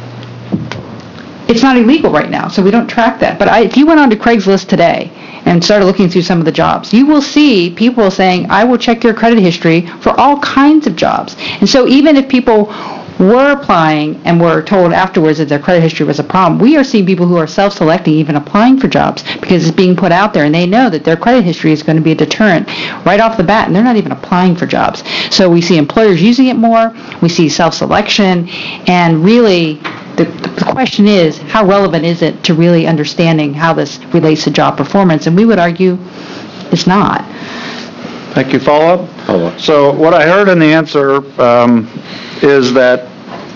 it's not illegal right now, so we don't track that. But I, if you went on to Craigslist today and started looking through some of the jobs, you will see people saying, I will check your credit history for all kinds of jobs. And so even if people were applying and were told afterwards that their credit history was a problem, we are seeing people who are self-selecting, even applying for jobs, because it's being put out there and they know that their credit history is going to be a deterrent right off the bat, and they're not even applying for jobs. So we see employers using it more, we see self-selection, and really the, the question is, how relevant is it to really understanding how this relates to job performance? And we would argue it's not. Thank you. Follow-up? Follow-up. So what I heard in the answer um, is that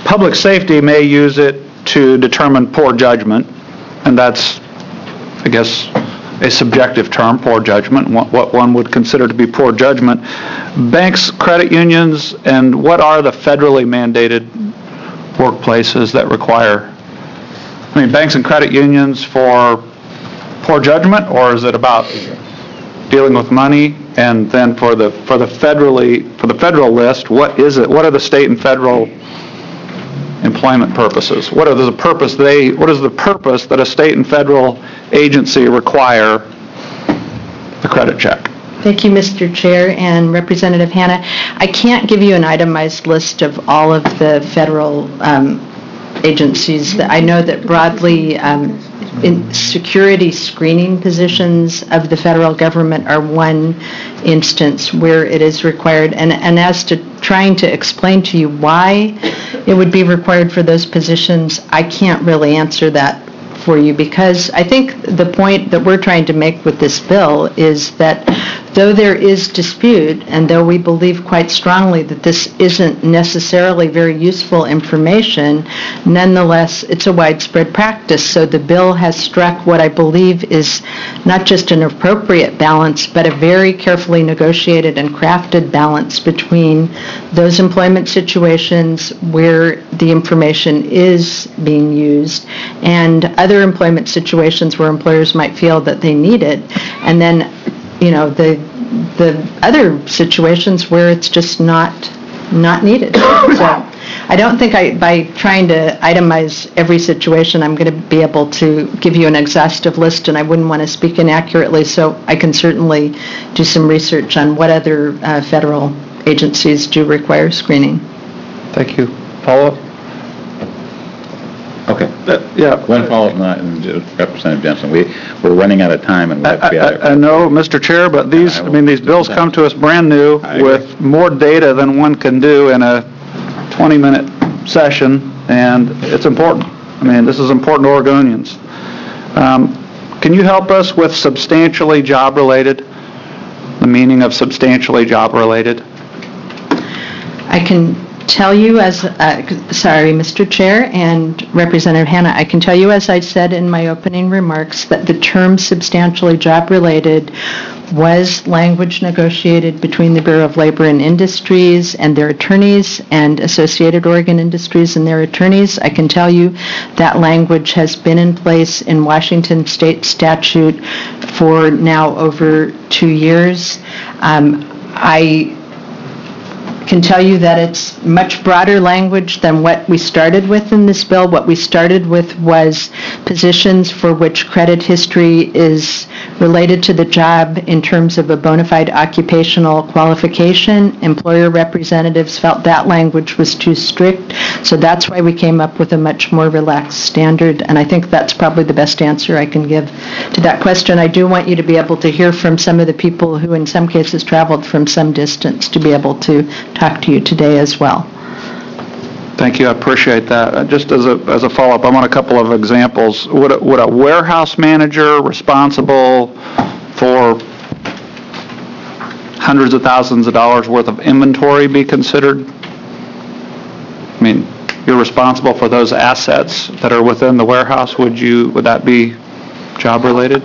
public safety may use it to determine poor judgment, and that's, I guess, a subjective term, poor judgment, what what one would consider to be poor judgment. Banks, credit unions, and what are the federally mandated workplaces that require, I mean, banks and credit unions for poor judgment, or is it about dealing with money? And then for the, for the federally, for the federal list, what is it? What are the state and federal employment purposes? What are the purpose they, what is the purpose that a state and federal agency require the credit check? Thank you, Mister Chair and Representative Hanna. I can't give you an itemized list of all of the federal um, agencies. I know that broadly, um, in security screening positions of the federal government are one instance where it is required. And, and as to trying to explain to you why it would be required for those positions, I can't really answer that for you, because I think the point that we're trying to make with this bill is that though there is dispute, and though we believe quite strongly that this isn't necessarily very useful information, nonetheless, it's a widespread practice. So the bill has struck what I believe is not just an appropriate balance, but a very carefully negotiated and crafted balance between those employment situations where the information is being used and other employment situations where employers might feel that they need it, and then, you know, the the other situations where it's just not not needed. So I don't think I, by trying to itemize every situation, I'm going to be able to give you an exhaustive list, and I wouldn't want to speak inaccurately, so I can certainly do some research on what other uh, federal agencies do require screening. Thank you. Follow-up? Okay. Yeah. One follow-up, not- and Representative Jensen, we, we're running out of time and we have to be out of I I know, Mister Chair, but these, I mean, these bills come to us brand new with more data than one can do in a twenty-minute session, and it's important. I mean, this is important to Oregonians. Um, Can you help us with substantially job-related, the meaning of substantially job-related? I can tell you as, uh, sorry, Mister Chair and Representative Hanna, I can tell you, as I said in my opening remarks, that the term substantially job-related was language negotiated between the Bureau of Labor and Industries and their attorneys and Associated Oregon Industries and their attorneys. I can tell you that language has been in place in Washington state statute for now over two years. Um, I can tell you that it's much broader language than what we started with in this bill. What we started with was positions for which credit history is related to the job in terms of a bona fide occupational qualification. Employer representatives felt that language was too strict, so that's why we came up with a much more relaxed standard, and I think that's probably the best answer I can give to that question. I do want you to be able to hear from some of the people who in some cases traveled from some distance to be able to talk to you today as well. Thank you, I appreciate that. Uh, Just as a, as a follow-up, I want a couple of examples. Would a, would a warehouse manager responsible for hundreds of thousands of dollars worth of inventory be considered? I mean, you're responsible for those assets that are within the warehouse. Would you, would that be job-related?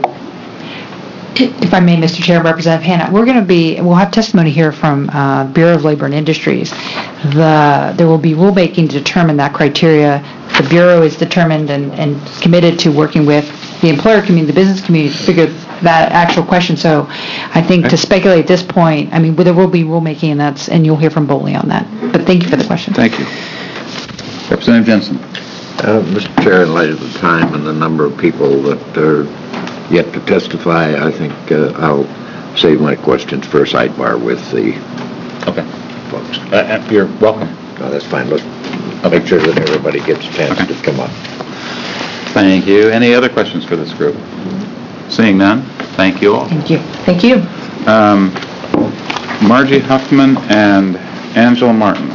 If I may, Mister Chair, Representative Hanna, we're going to be, we'll have testimony here from uh, Bureau of Labor and Industries. The, there will be rulemaking to determine that criteria. The Bureau is determined and, and committed to working with the employer community, the business community, to figure that actual question. So I think to speculate at this point, I mean, there will be rulemaking, and that's, and you'll hear from Boley on that. But thank you for the question. Thank you. Representative Jensen. Uh, Mister Chair, in light of the time and the number of people that are yet to testify, I think uh, I'll save my questions for a sidebar with the Okay. folks. Uh, uh, You're welcome. No, that's fine. Let's make sure that everybody gets a chance to come up. Thank you. Any other questions for this group? Seeing none, thank you all. Thank you. Thank you. Um, Margie Huffman and Angela Martin.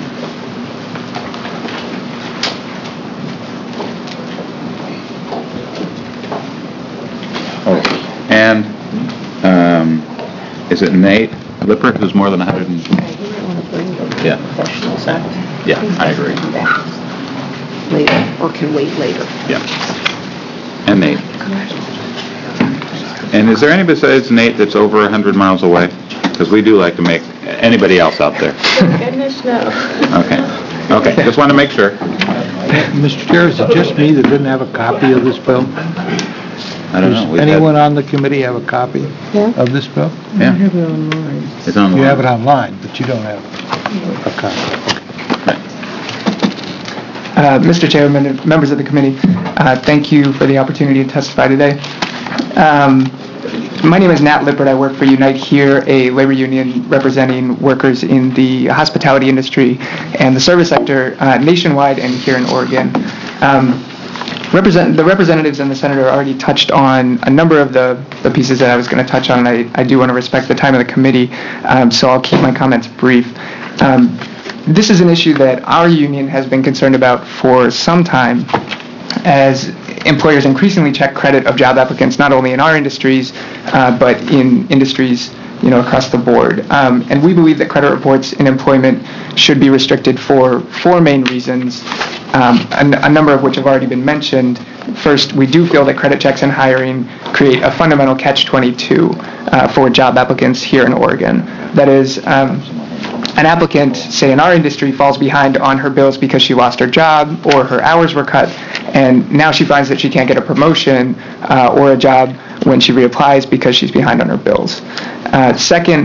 Oh, and um, is it Nate Lippert, who's more than one hundred and... Yeah. Yeah, I agree. later or can wait later. Yeah. And Nate. And is there any besides Nate that's over one hundred miles away? Because we do like to make, anybody else out there? Goodness, no. Okay, okay, just want to make sure. Mister Chair, is it just me that didn't have a copy of this bill? I don't know. Does We've had- anyone on the committee have a copy Yeah. of this bill? Yeah. have it online. It's on the You line. have it online, but you don't have a copy. Uh, Mister Chairman, members of the committee, uh, thank you for the opportunity to testify today. Um, My name is Nat Lippert. I work for Unite Here, a labor union representing workers in the hospitality industry and the service sector uh, nationwide and here in Oregon. Um, Represent, the representatives and the senator already touched on a number of the, the pieces that I was going to touch on, and I, I do want to respect the time of the committee, um, so I'll keep my comments brief. Um, This is an issue that our union has been concerned about for some time, as employers increasingly check credit of job applicants, not only in our industries, uh, but in industries, you know, across the board. Um, and we believe that credit reports in employment should be restricted for four main reasons, um, a, a number of which have already been mentioned. First, we do feel that credit checks in hiring create a fundamental catch twenty-two uh, for job applicants here in Oregon. That is, um, an applicant, say in our industry, falls behind on her bills because she lost her job or her hours were cut, and now she finds that she can't get a promotion uh, or a job when she reapplies because she's behind on her bills. Uh, second,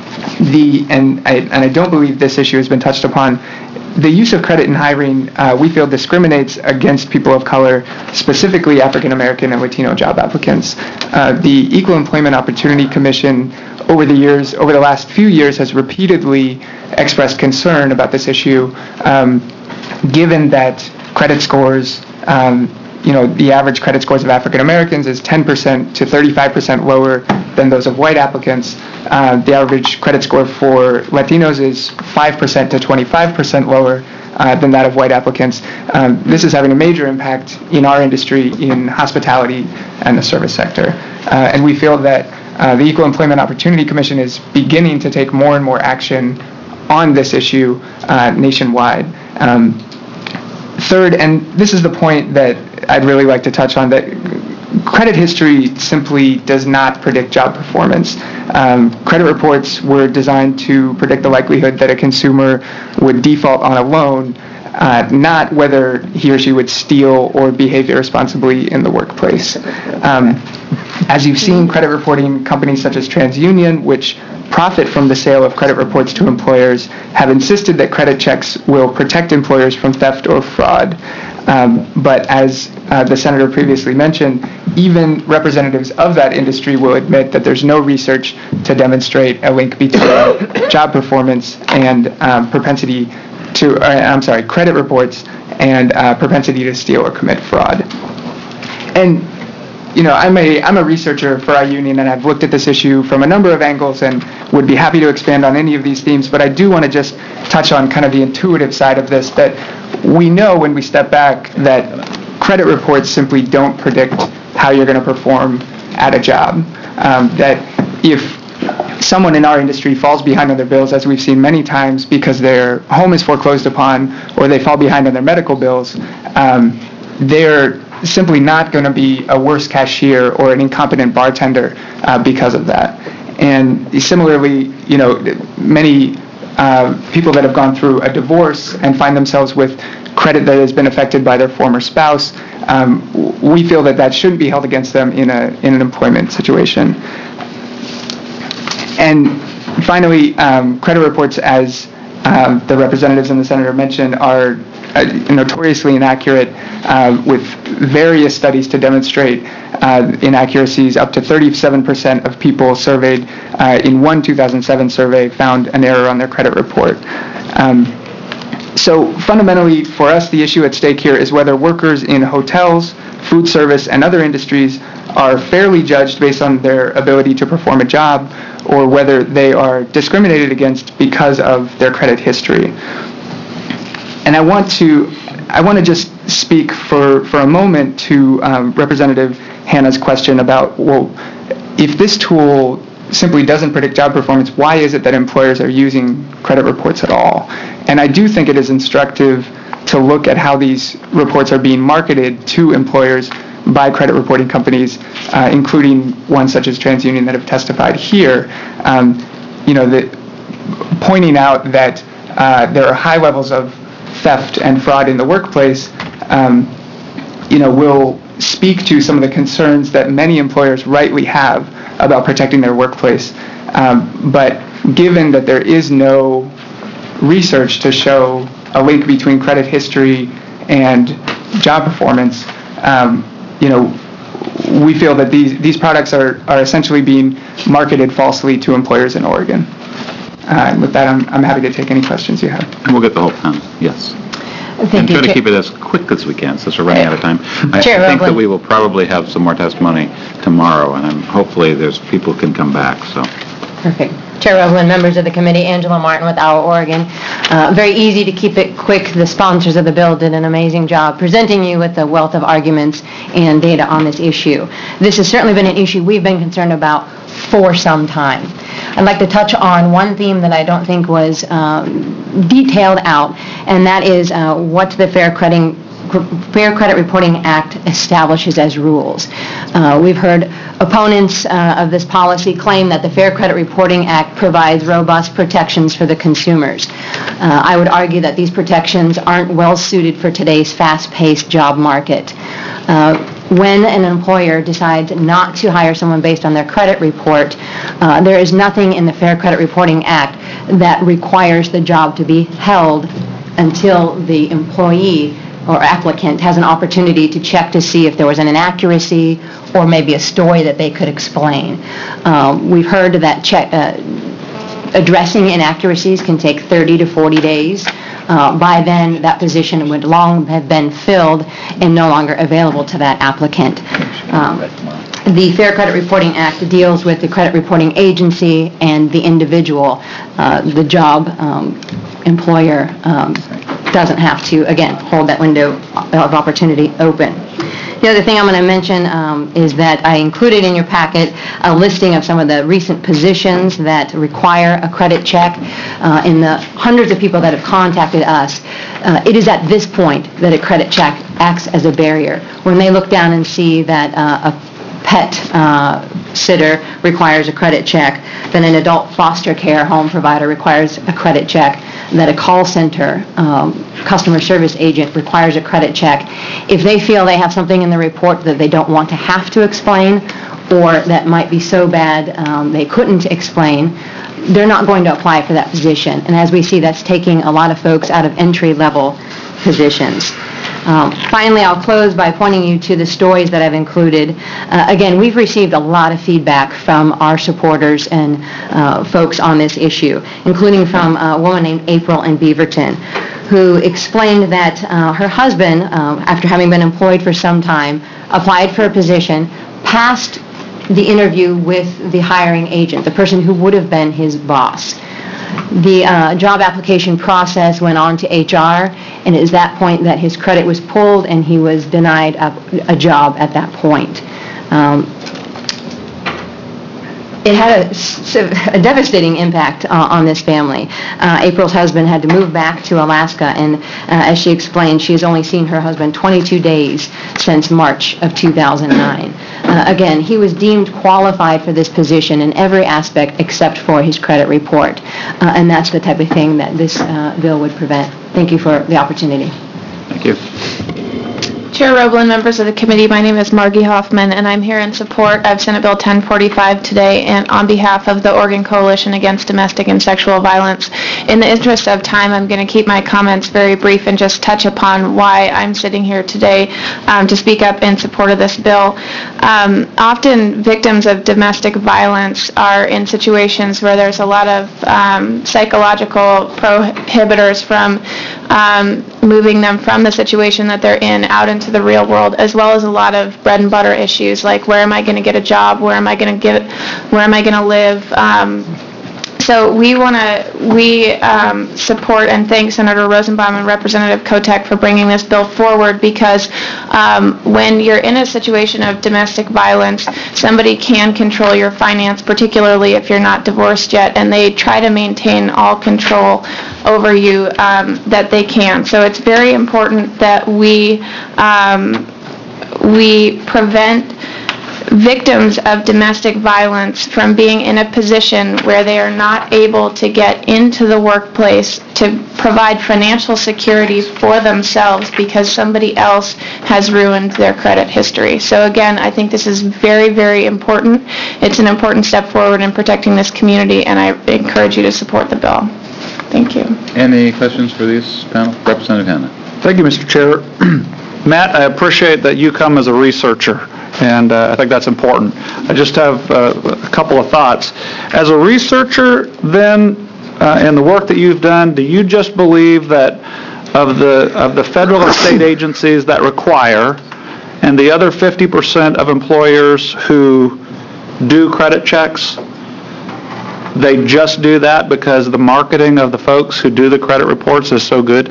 the, and I, and I don't believe this issue has been touched upon, the use of credit in hiring, uh, we feel, discriminates against people of color, specifically African American and Latino job applicants. Uh, the Equal Employment Opportunity Commission, over the years, over the last few years, has repeatedly expressed concern about this issue, um, given that credit scores, um, you know, the average credit scores of African Americans is ten percent to thirty-five percent lower than those of white applicants. Uh, the average credit score for Latinos is five percent to twenty-five percent lower uh, than that of white applicants. Um, this is having a major impact in our industry, in hospitality and the service sector. Uh, and we feel that uh, the Equal Employment Opportunity Commission is beginning to take more and more action on this issue uh, nationwide. Um, third, and this is the point that I'd really like to touch on, that credit history simply does not predict job performance. Um, credit reports were designed to predict the likelihood that a consumer would default on a loan, uh, not whether he or she would steal or behave irresponsibly in the workplace. Um, as you've seen, credit reporting companies such as TransUnion, which profit from the sale of credit reports to employers, have insisted that credit checks will protect employers from theft or fraud. Um, but as uh, the senator previously mentioned, even representatives of that industry will admit that there's no research to demonstrate a link between job performance and um, propensity to, uh, I'm sorry, credit reports and uh, propensity to steal or commit fraud. And you know, I'm a, I'm a researcher for our union, and I've looked at this issue from a number of angles and would be happy to expand on any of these themes, but I do want to just touch on kind of the intuitive side of this, that we know when we step back that credit reports simply don't predict how you're going to perform at a job. Um, that if someone in our industry falls behind on their bills, as we've seen many times, because their home is foreclosed upon or they fall behind on their medical bills, um, they're simply not going to be a worse cashier or an incompetent bartender uh, because of that. And similarly, you know, many uh, people that have gone through a divorce and find themselves with credit that has been affected by their former spouse, um, we feel that that shouldn't be held against them in a in an employment situation. And finally, um, credit reports, as uh, the representatives and the senator mentioned, are uh, notoriously inaccurate, uh, with various studies to demonstrate uh, inaccuracies. Up to thirty-seven percent of people surveyed uh, in one two thousand seven survey found an error on their credit report. Um, so fundamentally, for us, the issue at stake here is whether workers in hotels, food service, and other industries are fairly judged based on their ability to perform a job, or whether they are discriminated against because of their credit history. And I want to, I want to just speak for, for a moment to um, Representative Hanna's question about, well, if this tool simply doesn't predict job performance, why is it that employers are using credit reports at all? And I do think it is instructive to look at how these reports are being marketed to employers by credit reporting companies, uh, including ones such as TransUnion that have testified here, um, you know, the, pointing out that uh, there are high levels of theft and fraud in the workplace, um, you know, will speak to some of the concerns that many employers rightly have about protecting their workplace. Um, but given that there is no research to show a link between credit history and job performance, um, you know, we feel that these, these products are, are essentially being marketed falsely to employers in Oregon. Uh, and with that, I'm, I'm happy to take any questions you have. And we'll get the whole panel, yes. Thank And you, try to Chair- keep it as quick as we can, since we're running out of time. I I Chair think that Roblin. we will probably have some more testimony tomorrow, and I'm- hopefully there's, people can come back, so. Perfect. Chair Roblin, members of the committee, Angela Martin with Our Oregon. Uh, Very easy to keep it quick. The sponsors of the bill did an amazing job presenting you with a wealth of arguments and data on this issue. This has certainly been an issue we've been concerned about for some time. I'd like to touch on one theme that I don't think was um, detailed out, and that is uh, what the Fair Credit Fair Credit Reporting Act establishes as rules. Uh, We've heard opponents uh, of this policy claim that the Fair Credit Reporting Act provides robust protections for the consumers. Uh, I would argue that these protections aren't well suited for today's fast-paced job market. Uh, When an employer decides not to hire someone based on their credit report, uh, there is nothing in the Fair Credit Reporting Act that requires the job to be held until the employee or applicant has an opportunity to check to see if there was an inaccuracy or maybe a story that they could explain. Um, We've heard that check, uh, addressing inaccuracies can take thirty to forty days. Uh, By then, that position would long have been filled and no longer available to that applicant. Um, The Fair Credit Reporting Act deals with the credit reporting agency and the individual. Uh, The job um, employer um, doesn't have to, again, hold that window of opportunity open. The other thing I'm going to mention um, is that I included in your packet a listing of some of the recent positions that require a credit check. Uh, In the hundreds of people that have contacted us, uh, it is at this point that a credit check acts as a barrier. When they look down and see that uh, a pet uh, sitter requires a credit check, then an adult foster care home provider requires a credit check, that a call center um, customer service agent requires a credit check. If they feel they have something in the report that they don't want to have to explain, or that might be so bad um, they couldn't explain, they're not going to apply for that position. And as we see, that's taking a lot of folks out of entry-level positions. Um, Finally, I'll close by pointing you to the stories that I've included. Uh, Again, we've received a lot of feedback from our supporters and uh, folks on this issue, including from a woman named April in Beaverton, who explained that uh, her husband, uh, after having been employed for some time, applied for a position, passed the interview with the hiring agent, the person who would have been his boss. The uh, job application process went on to H R, and it is that point that his credit was pulled and he was denied a, a job at that point. Um, It had a, s- a devastating impact uh, on this family. Uh, April's husband had to move back to Alaska, and uh, as she explained, she has only seen her husband twenty-two days since March of two thousand nine. Uh, Again, he was deemed qualified for this position in every aspect except for his credit report, Uh, and that's the type of thing that this uh, bill would prevent. Thank you for the opportunity. Thank you. Chair Roblin, members of the committee, my name is Margie Hoffman, and I'm here in support of Senate Bill ten forty-five today and on behalf of the Oregon Coalition Against Domestic and Sexual Violence. In the interest of time, I'm going to keep my comments very brief and just touch upon why I'm sitting here today um, to speak up in support of this bill. Um, often victims of domestic violence are in situations where there's a lot of um, psychological prohibitors from um, moving them from the situation that they're in out into the real world, as well as a lot of bread and butter issues like where am I going to get a job, where am I going to get, where am I going to live, um, So we want to, we um, support and thank Senator Rosenbaum and Representative Kotek for bringing this bill forward, because um, when you're in a situation of domestic violence, somebody can control your finance, particularly if you're not divorced yet, and they try to maintain all control over you um, that they can. So it's very important that we um, we prevent victims of domestic violence from being in a position where they are not able to get into the workplace to provide financial security for themselves because somebody else has ruined their credit history. So again, I think this is very, very important. It's an important step forward in protecting this community, and I encourage you to support the bill. Thank you. Any questions for this panel? Representative Hanna. Thank you, Mister Chair. Matt, I appreciate that you come as a researcher, and uh, I think that's important. I just have uh, a couple of thoughts. As a researcher, then, uh, in the work that you've done, do you just believe that of the of the federal and state agencies that require, and the other fifty percent of employers who do credit checks, they just do that because the marketing of the folks who do the credit reports is so good?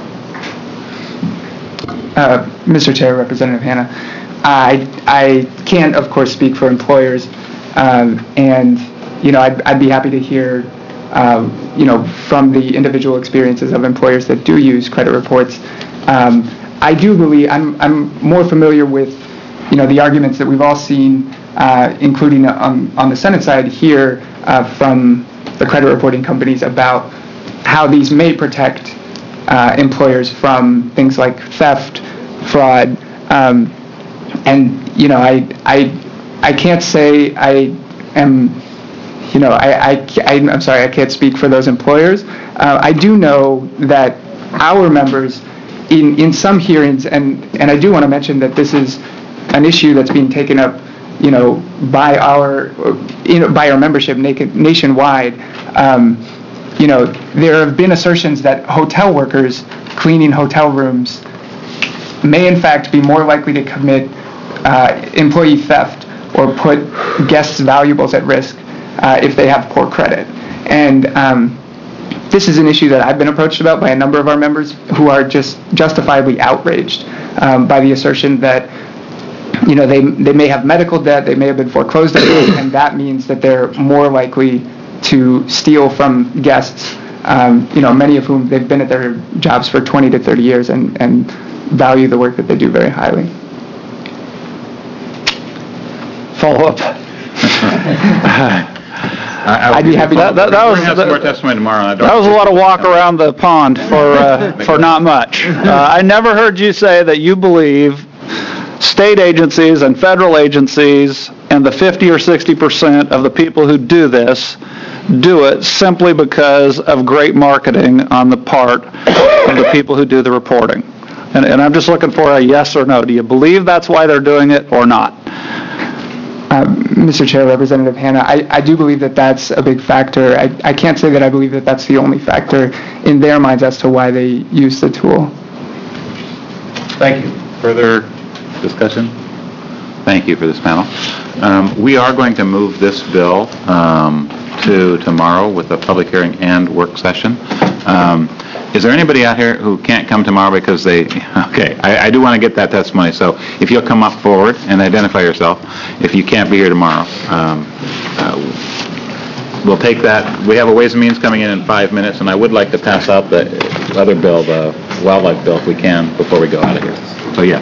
Uh, Mister Chair, Representative Hanna, I, I can't, of course, speak for employers, um, and, you know, I'd, I'd be happy to hear, um, you know, from the individual experiences of employers that do use credit reports. Um, I do believe, I'm, I'm more familiar with, you know, the arguments that we've all seen, uh, including on, on the Senate side here, uh, from the credit reporting companies about how these may protect uh, employers from things like theft, fraud, um, and, you know, I, I, I can't say I am, you know, I, I, I, I'm sorry, I can't speak for those employers. Uh, I do know that our members, in, in some hearings, and, and I do want to mention that this is an issue that's being taken up, you know, by our, you know, by our membership nationwide. Um, you know, there have been assertions that hotel workers cleaning hotel rooms may in fact be more likely to commit uh, employee theft or put guests' valuables at risk uh, if they have poor credit. And um, this is an issue that I've been approached about by a number of our members who are just justifiably outraged um, by the assertion that, you know, they they may have medical debt, they may have been foreclosed on, and that means that they're more likely to steal from guests, um, you know, many of whom they've been at their jobs for twenty to thirty years and, and value the work that they do very highly. Follow up. I, I'd be happy. That, that, that was have some more testimony tomorrow. I don't that was a lot of walk around the pond for uh, for not much. Uh, I never heard you say that you believe state agencies and federal agencies and the fifty or sixty percent of the people who do this do it simply because of great marketing on the part of the people who do the reporting. And, and I'm just looking for a yes or no. Do you believe that's why they're doing it or not? Uh, Mister Chair, Representative Hanna, I, I do believe that that's a big factor. I, I can't say that I believe that that's the only factor in their minds as to why they use the tool. Thank you. Further discussion? Thank you for this panel. Um, we are going to move this bill um, to tomorrow with a public hearing and work session. Um, Is there anybody out here who can't come tomorrow because they, okay, I, I do want to get that testimony, so if you'll come up forward and identify yourself, if you can't be here tomorrow, um, uh, we'll take that. We have a Ways and Means coming in in five minutes, and I would like to pass out the other bill, the wildlife bill, if we can, before we go out of here. So, yes.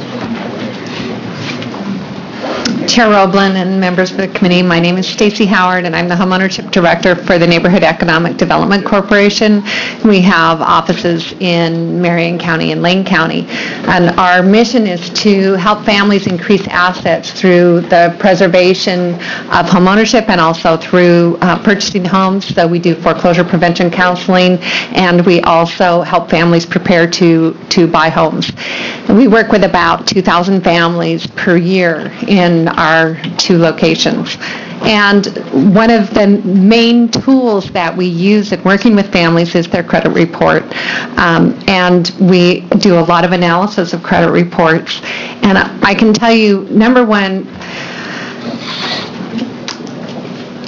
Chair Roblin and members of the committee, my name is Stacy Howard, and I'm the Homeownership Director for the Neighborhood Economic Development Corporation. We have offices in Marion County and Lane County, and our mission is to help families increase assets through the preservation of homeownership and also through uh, purchasing homes. So we do foreclosure prevention counseling, and we also help families prepare to, to buy homes. And we work with about two thousand families per year in our two locations. And one of the main tools that we use in working with families is their credit report. Um, and we do a lot of analysis of credit reports. And I can tell you, number one,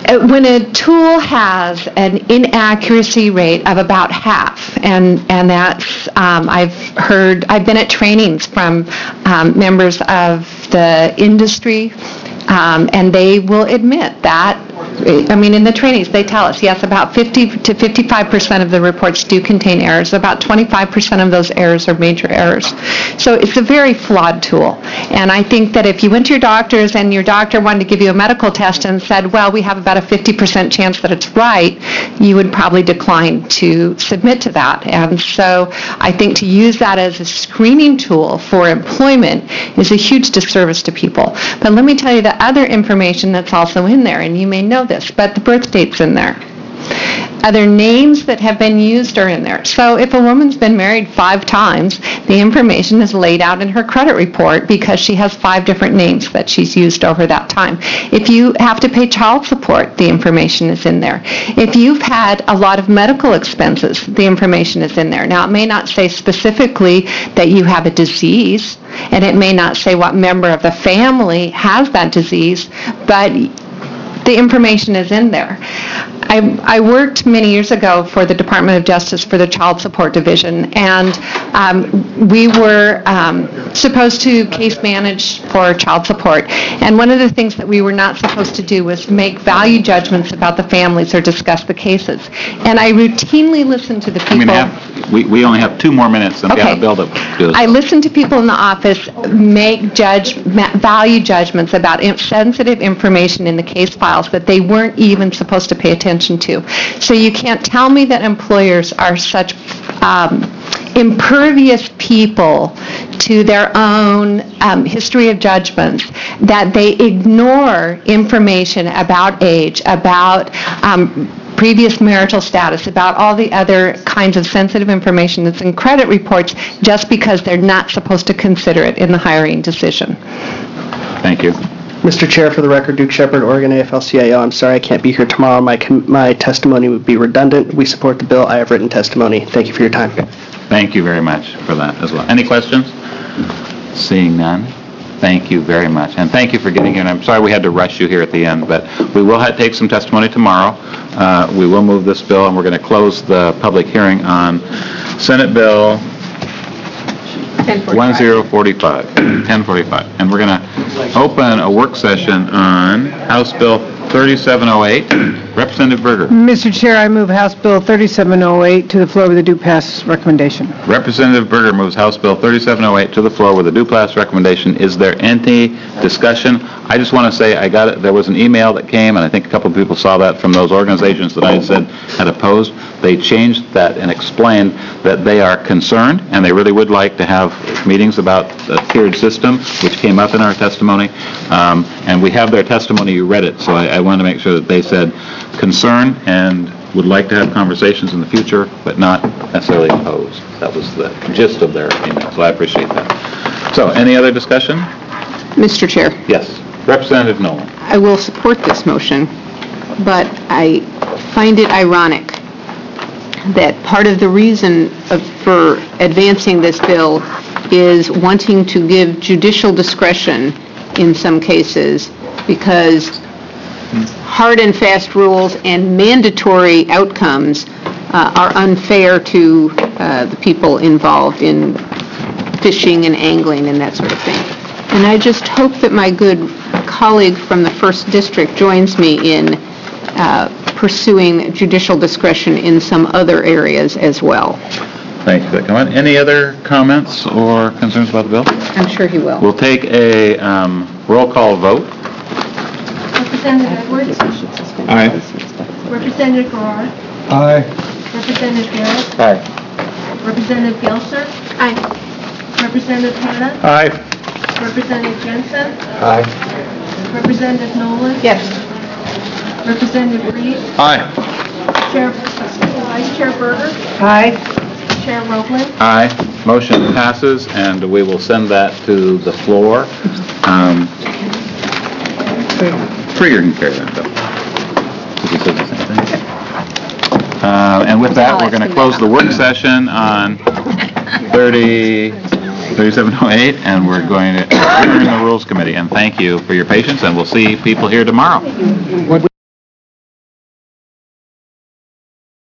Uh, When a tool has an inaccuracy rate of about half, and, and that's, um, I've heard, I've been at trainings from um, members of the industry, um, and they will admit that, I mean, in the trainings, they tell us, yes, about fifty to fifty-five percent of the reports do contain errors. About twenty-five percent of those errors are major errors. So it's a very flawed tool. And I think that if you went to your doctors and your doctor wanted to give you a medical test and said, well, we have about a fifty percent chance that it's right, you would probably decline to submit to that. And so I think to use that as a screening tool for employment is a huge disservice to people. But let me tell you the other information that's also in there, and you may know this, but the birth date's in there. Other names that have been used are in there. So if a woman's been married five times, the information is laid out in her credit report because she has five different names that she's used over that time. If you have to pay child support, the information is in there. If you've had a lot of medical expenses, the information is in there. Now, it may not say specifically that you have a disease, and it may not say what member of the family has that disease, but the information is in there. I, I worked many years ago for the Department of Justice for the Child Support Division, and um, we were um, supposed to case manage for child support. And one of the things that we were not supposed to do was make value judgments about the families or discuss the cases. And I routinely listened to the people. I mean, have, we, we only have two more minutes and we have a bill to do this. I listened to people in the office make judge, ma- value judgments about in- sensitive information in the case files that they weren't even supposed to pay attention to. So you can't tell me that employers are such um, impervious people to their own um, history of judgments that they ignore information about age, about um, previous marital status, about all the other kinds of sensitive information that's in credit reports just because they're not supposed to consider it in the hiring decision. Thank you. Mister Chair, for the record, Duke Shepard, Oregon A F L C I O. I'm sorry I can't be here tomorrow. My com- my testimony would be redundant. We support the bill. I have written testimony. Thank you for your time. Thank you very much for that as well. Any questions? Seeing none, thank you very much. And thank you for getting here. And I'm sorry we had to rush you here at the end, but we will ha- take some testimony tomorrow. Uh, we will move this bill, and we're going to close the public hearing on Senate Bill one zero four five, ten forty-five. And we're going to open a work session on House Bill thirty-seven oh eight. Representative Berger. Mister Chair, I move House Bill thirty-seven oh eight to the floor with a due pass recommendation. Representative Berger moves House Bill thirty-seven oh eight to the floor with a due pass recommendation. Is there any discussion? I just want to say I got it. There was an email that came, and I think a couple of people saw that from those organizations that I had said had opposed. They changed that and explained that they are concerned, and they really would like to have meetings about the tiered system, which came up in our testimony. Um, and we have their testimony. You read it, so I, I wanted to make sure that they said concern and would like to have conversations in the future, but not necessarily opposed. That was the gist of their email, so I appreciate that. So, any other discussion? Mister Chair. Yes. Representative Nolan. I will support this motion, but I find it ironic that part of the reason of- for advancing this bill is wanting to give judicial discretion in some cases, because hard and fast rules and mandatory outcomes uh, are unfair to uh, the people involved in fishing and angling and that sort of thing. And I just hope that my good colleague from the first district joins me in uh, pursuing judicial discretion in some other areas as well. Thank you for that comment. Any other comments or concerns about the bill? I'm sure he will. We'll take a um, roll call vote. Representative Edwards? Aye. Representative Garrard? Aye. Representative Garrett? Aye. Representative Gelser? Aye. Representative Hanna? Aye. Representative Jensen? Aye. Representative Nolan? Yes. Representative Reed? Aye. Chair, Vice Chair Berger? Aye. Chair Roebling? Aye. Motion passes, and we will send that to the floor. Um, Krieger can carry that, though. He said the same thing. Uh, And with that, we're going to close the work session on thirty, thirty-seven oh eight, and we're going to adjourn the Rules Committee. And thank you for your patience, and we'll see people here tomorrow.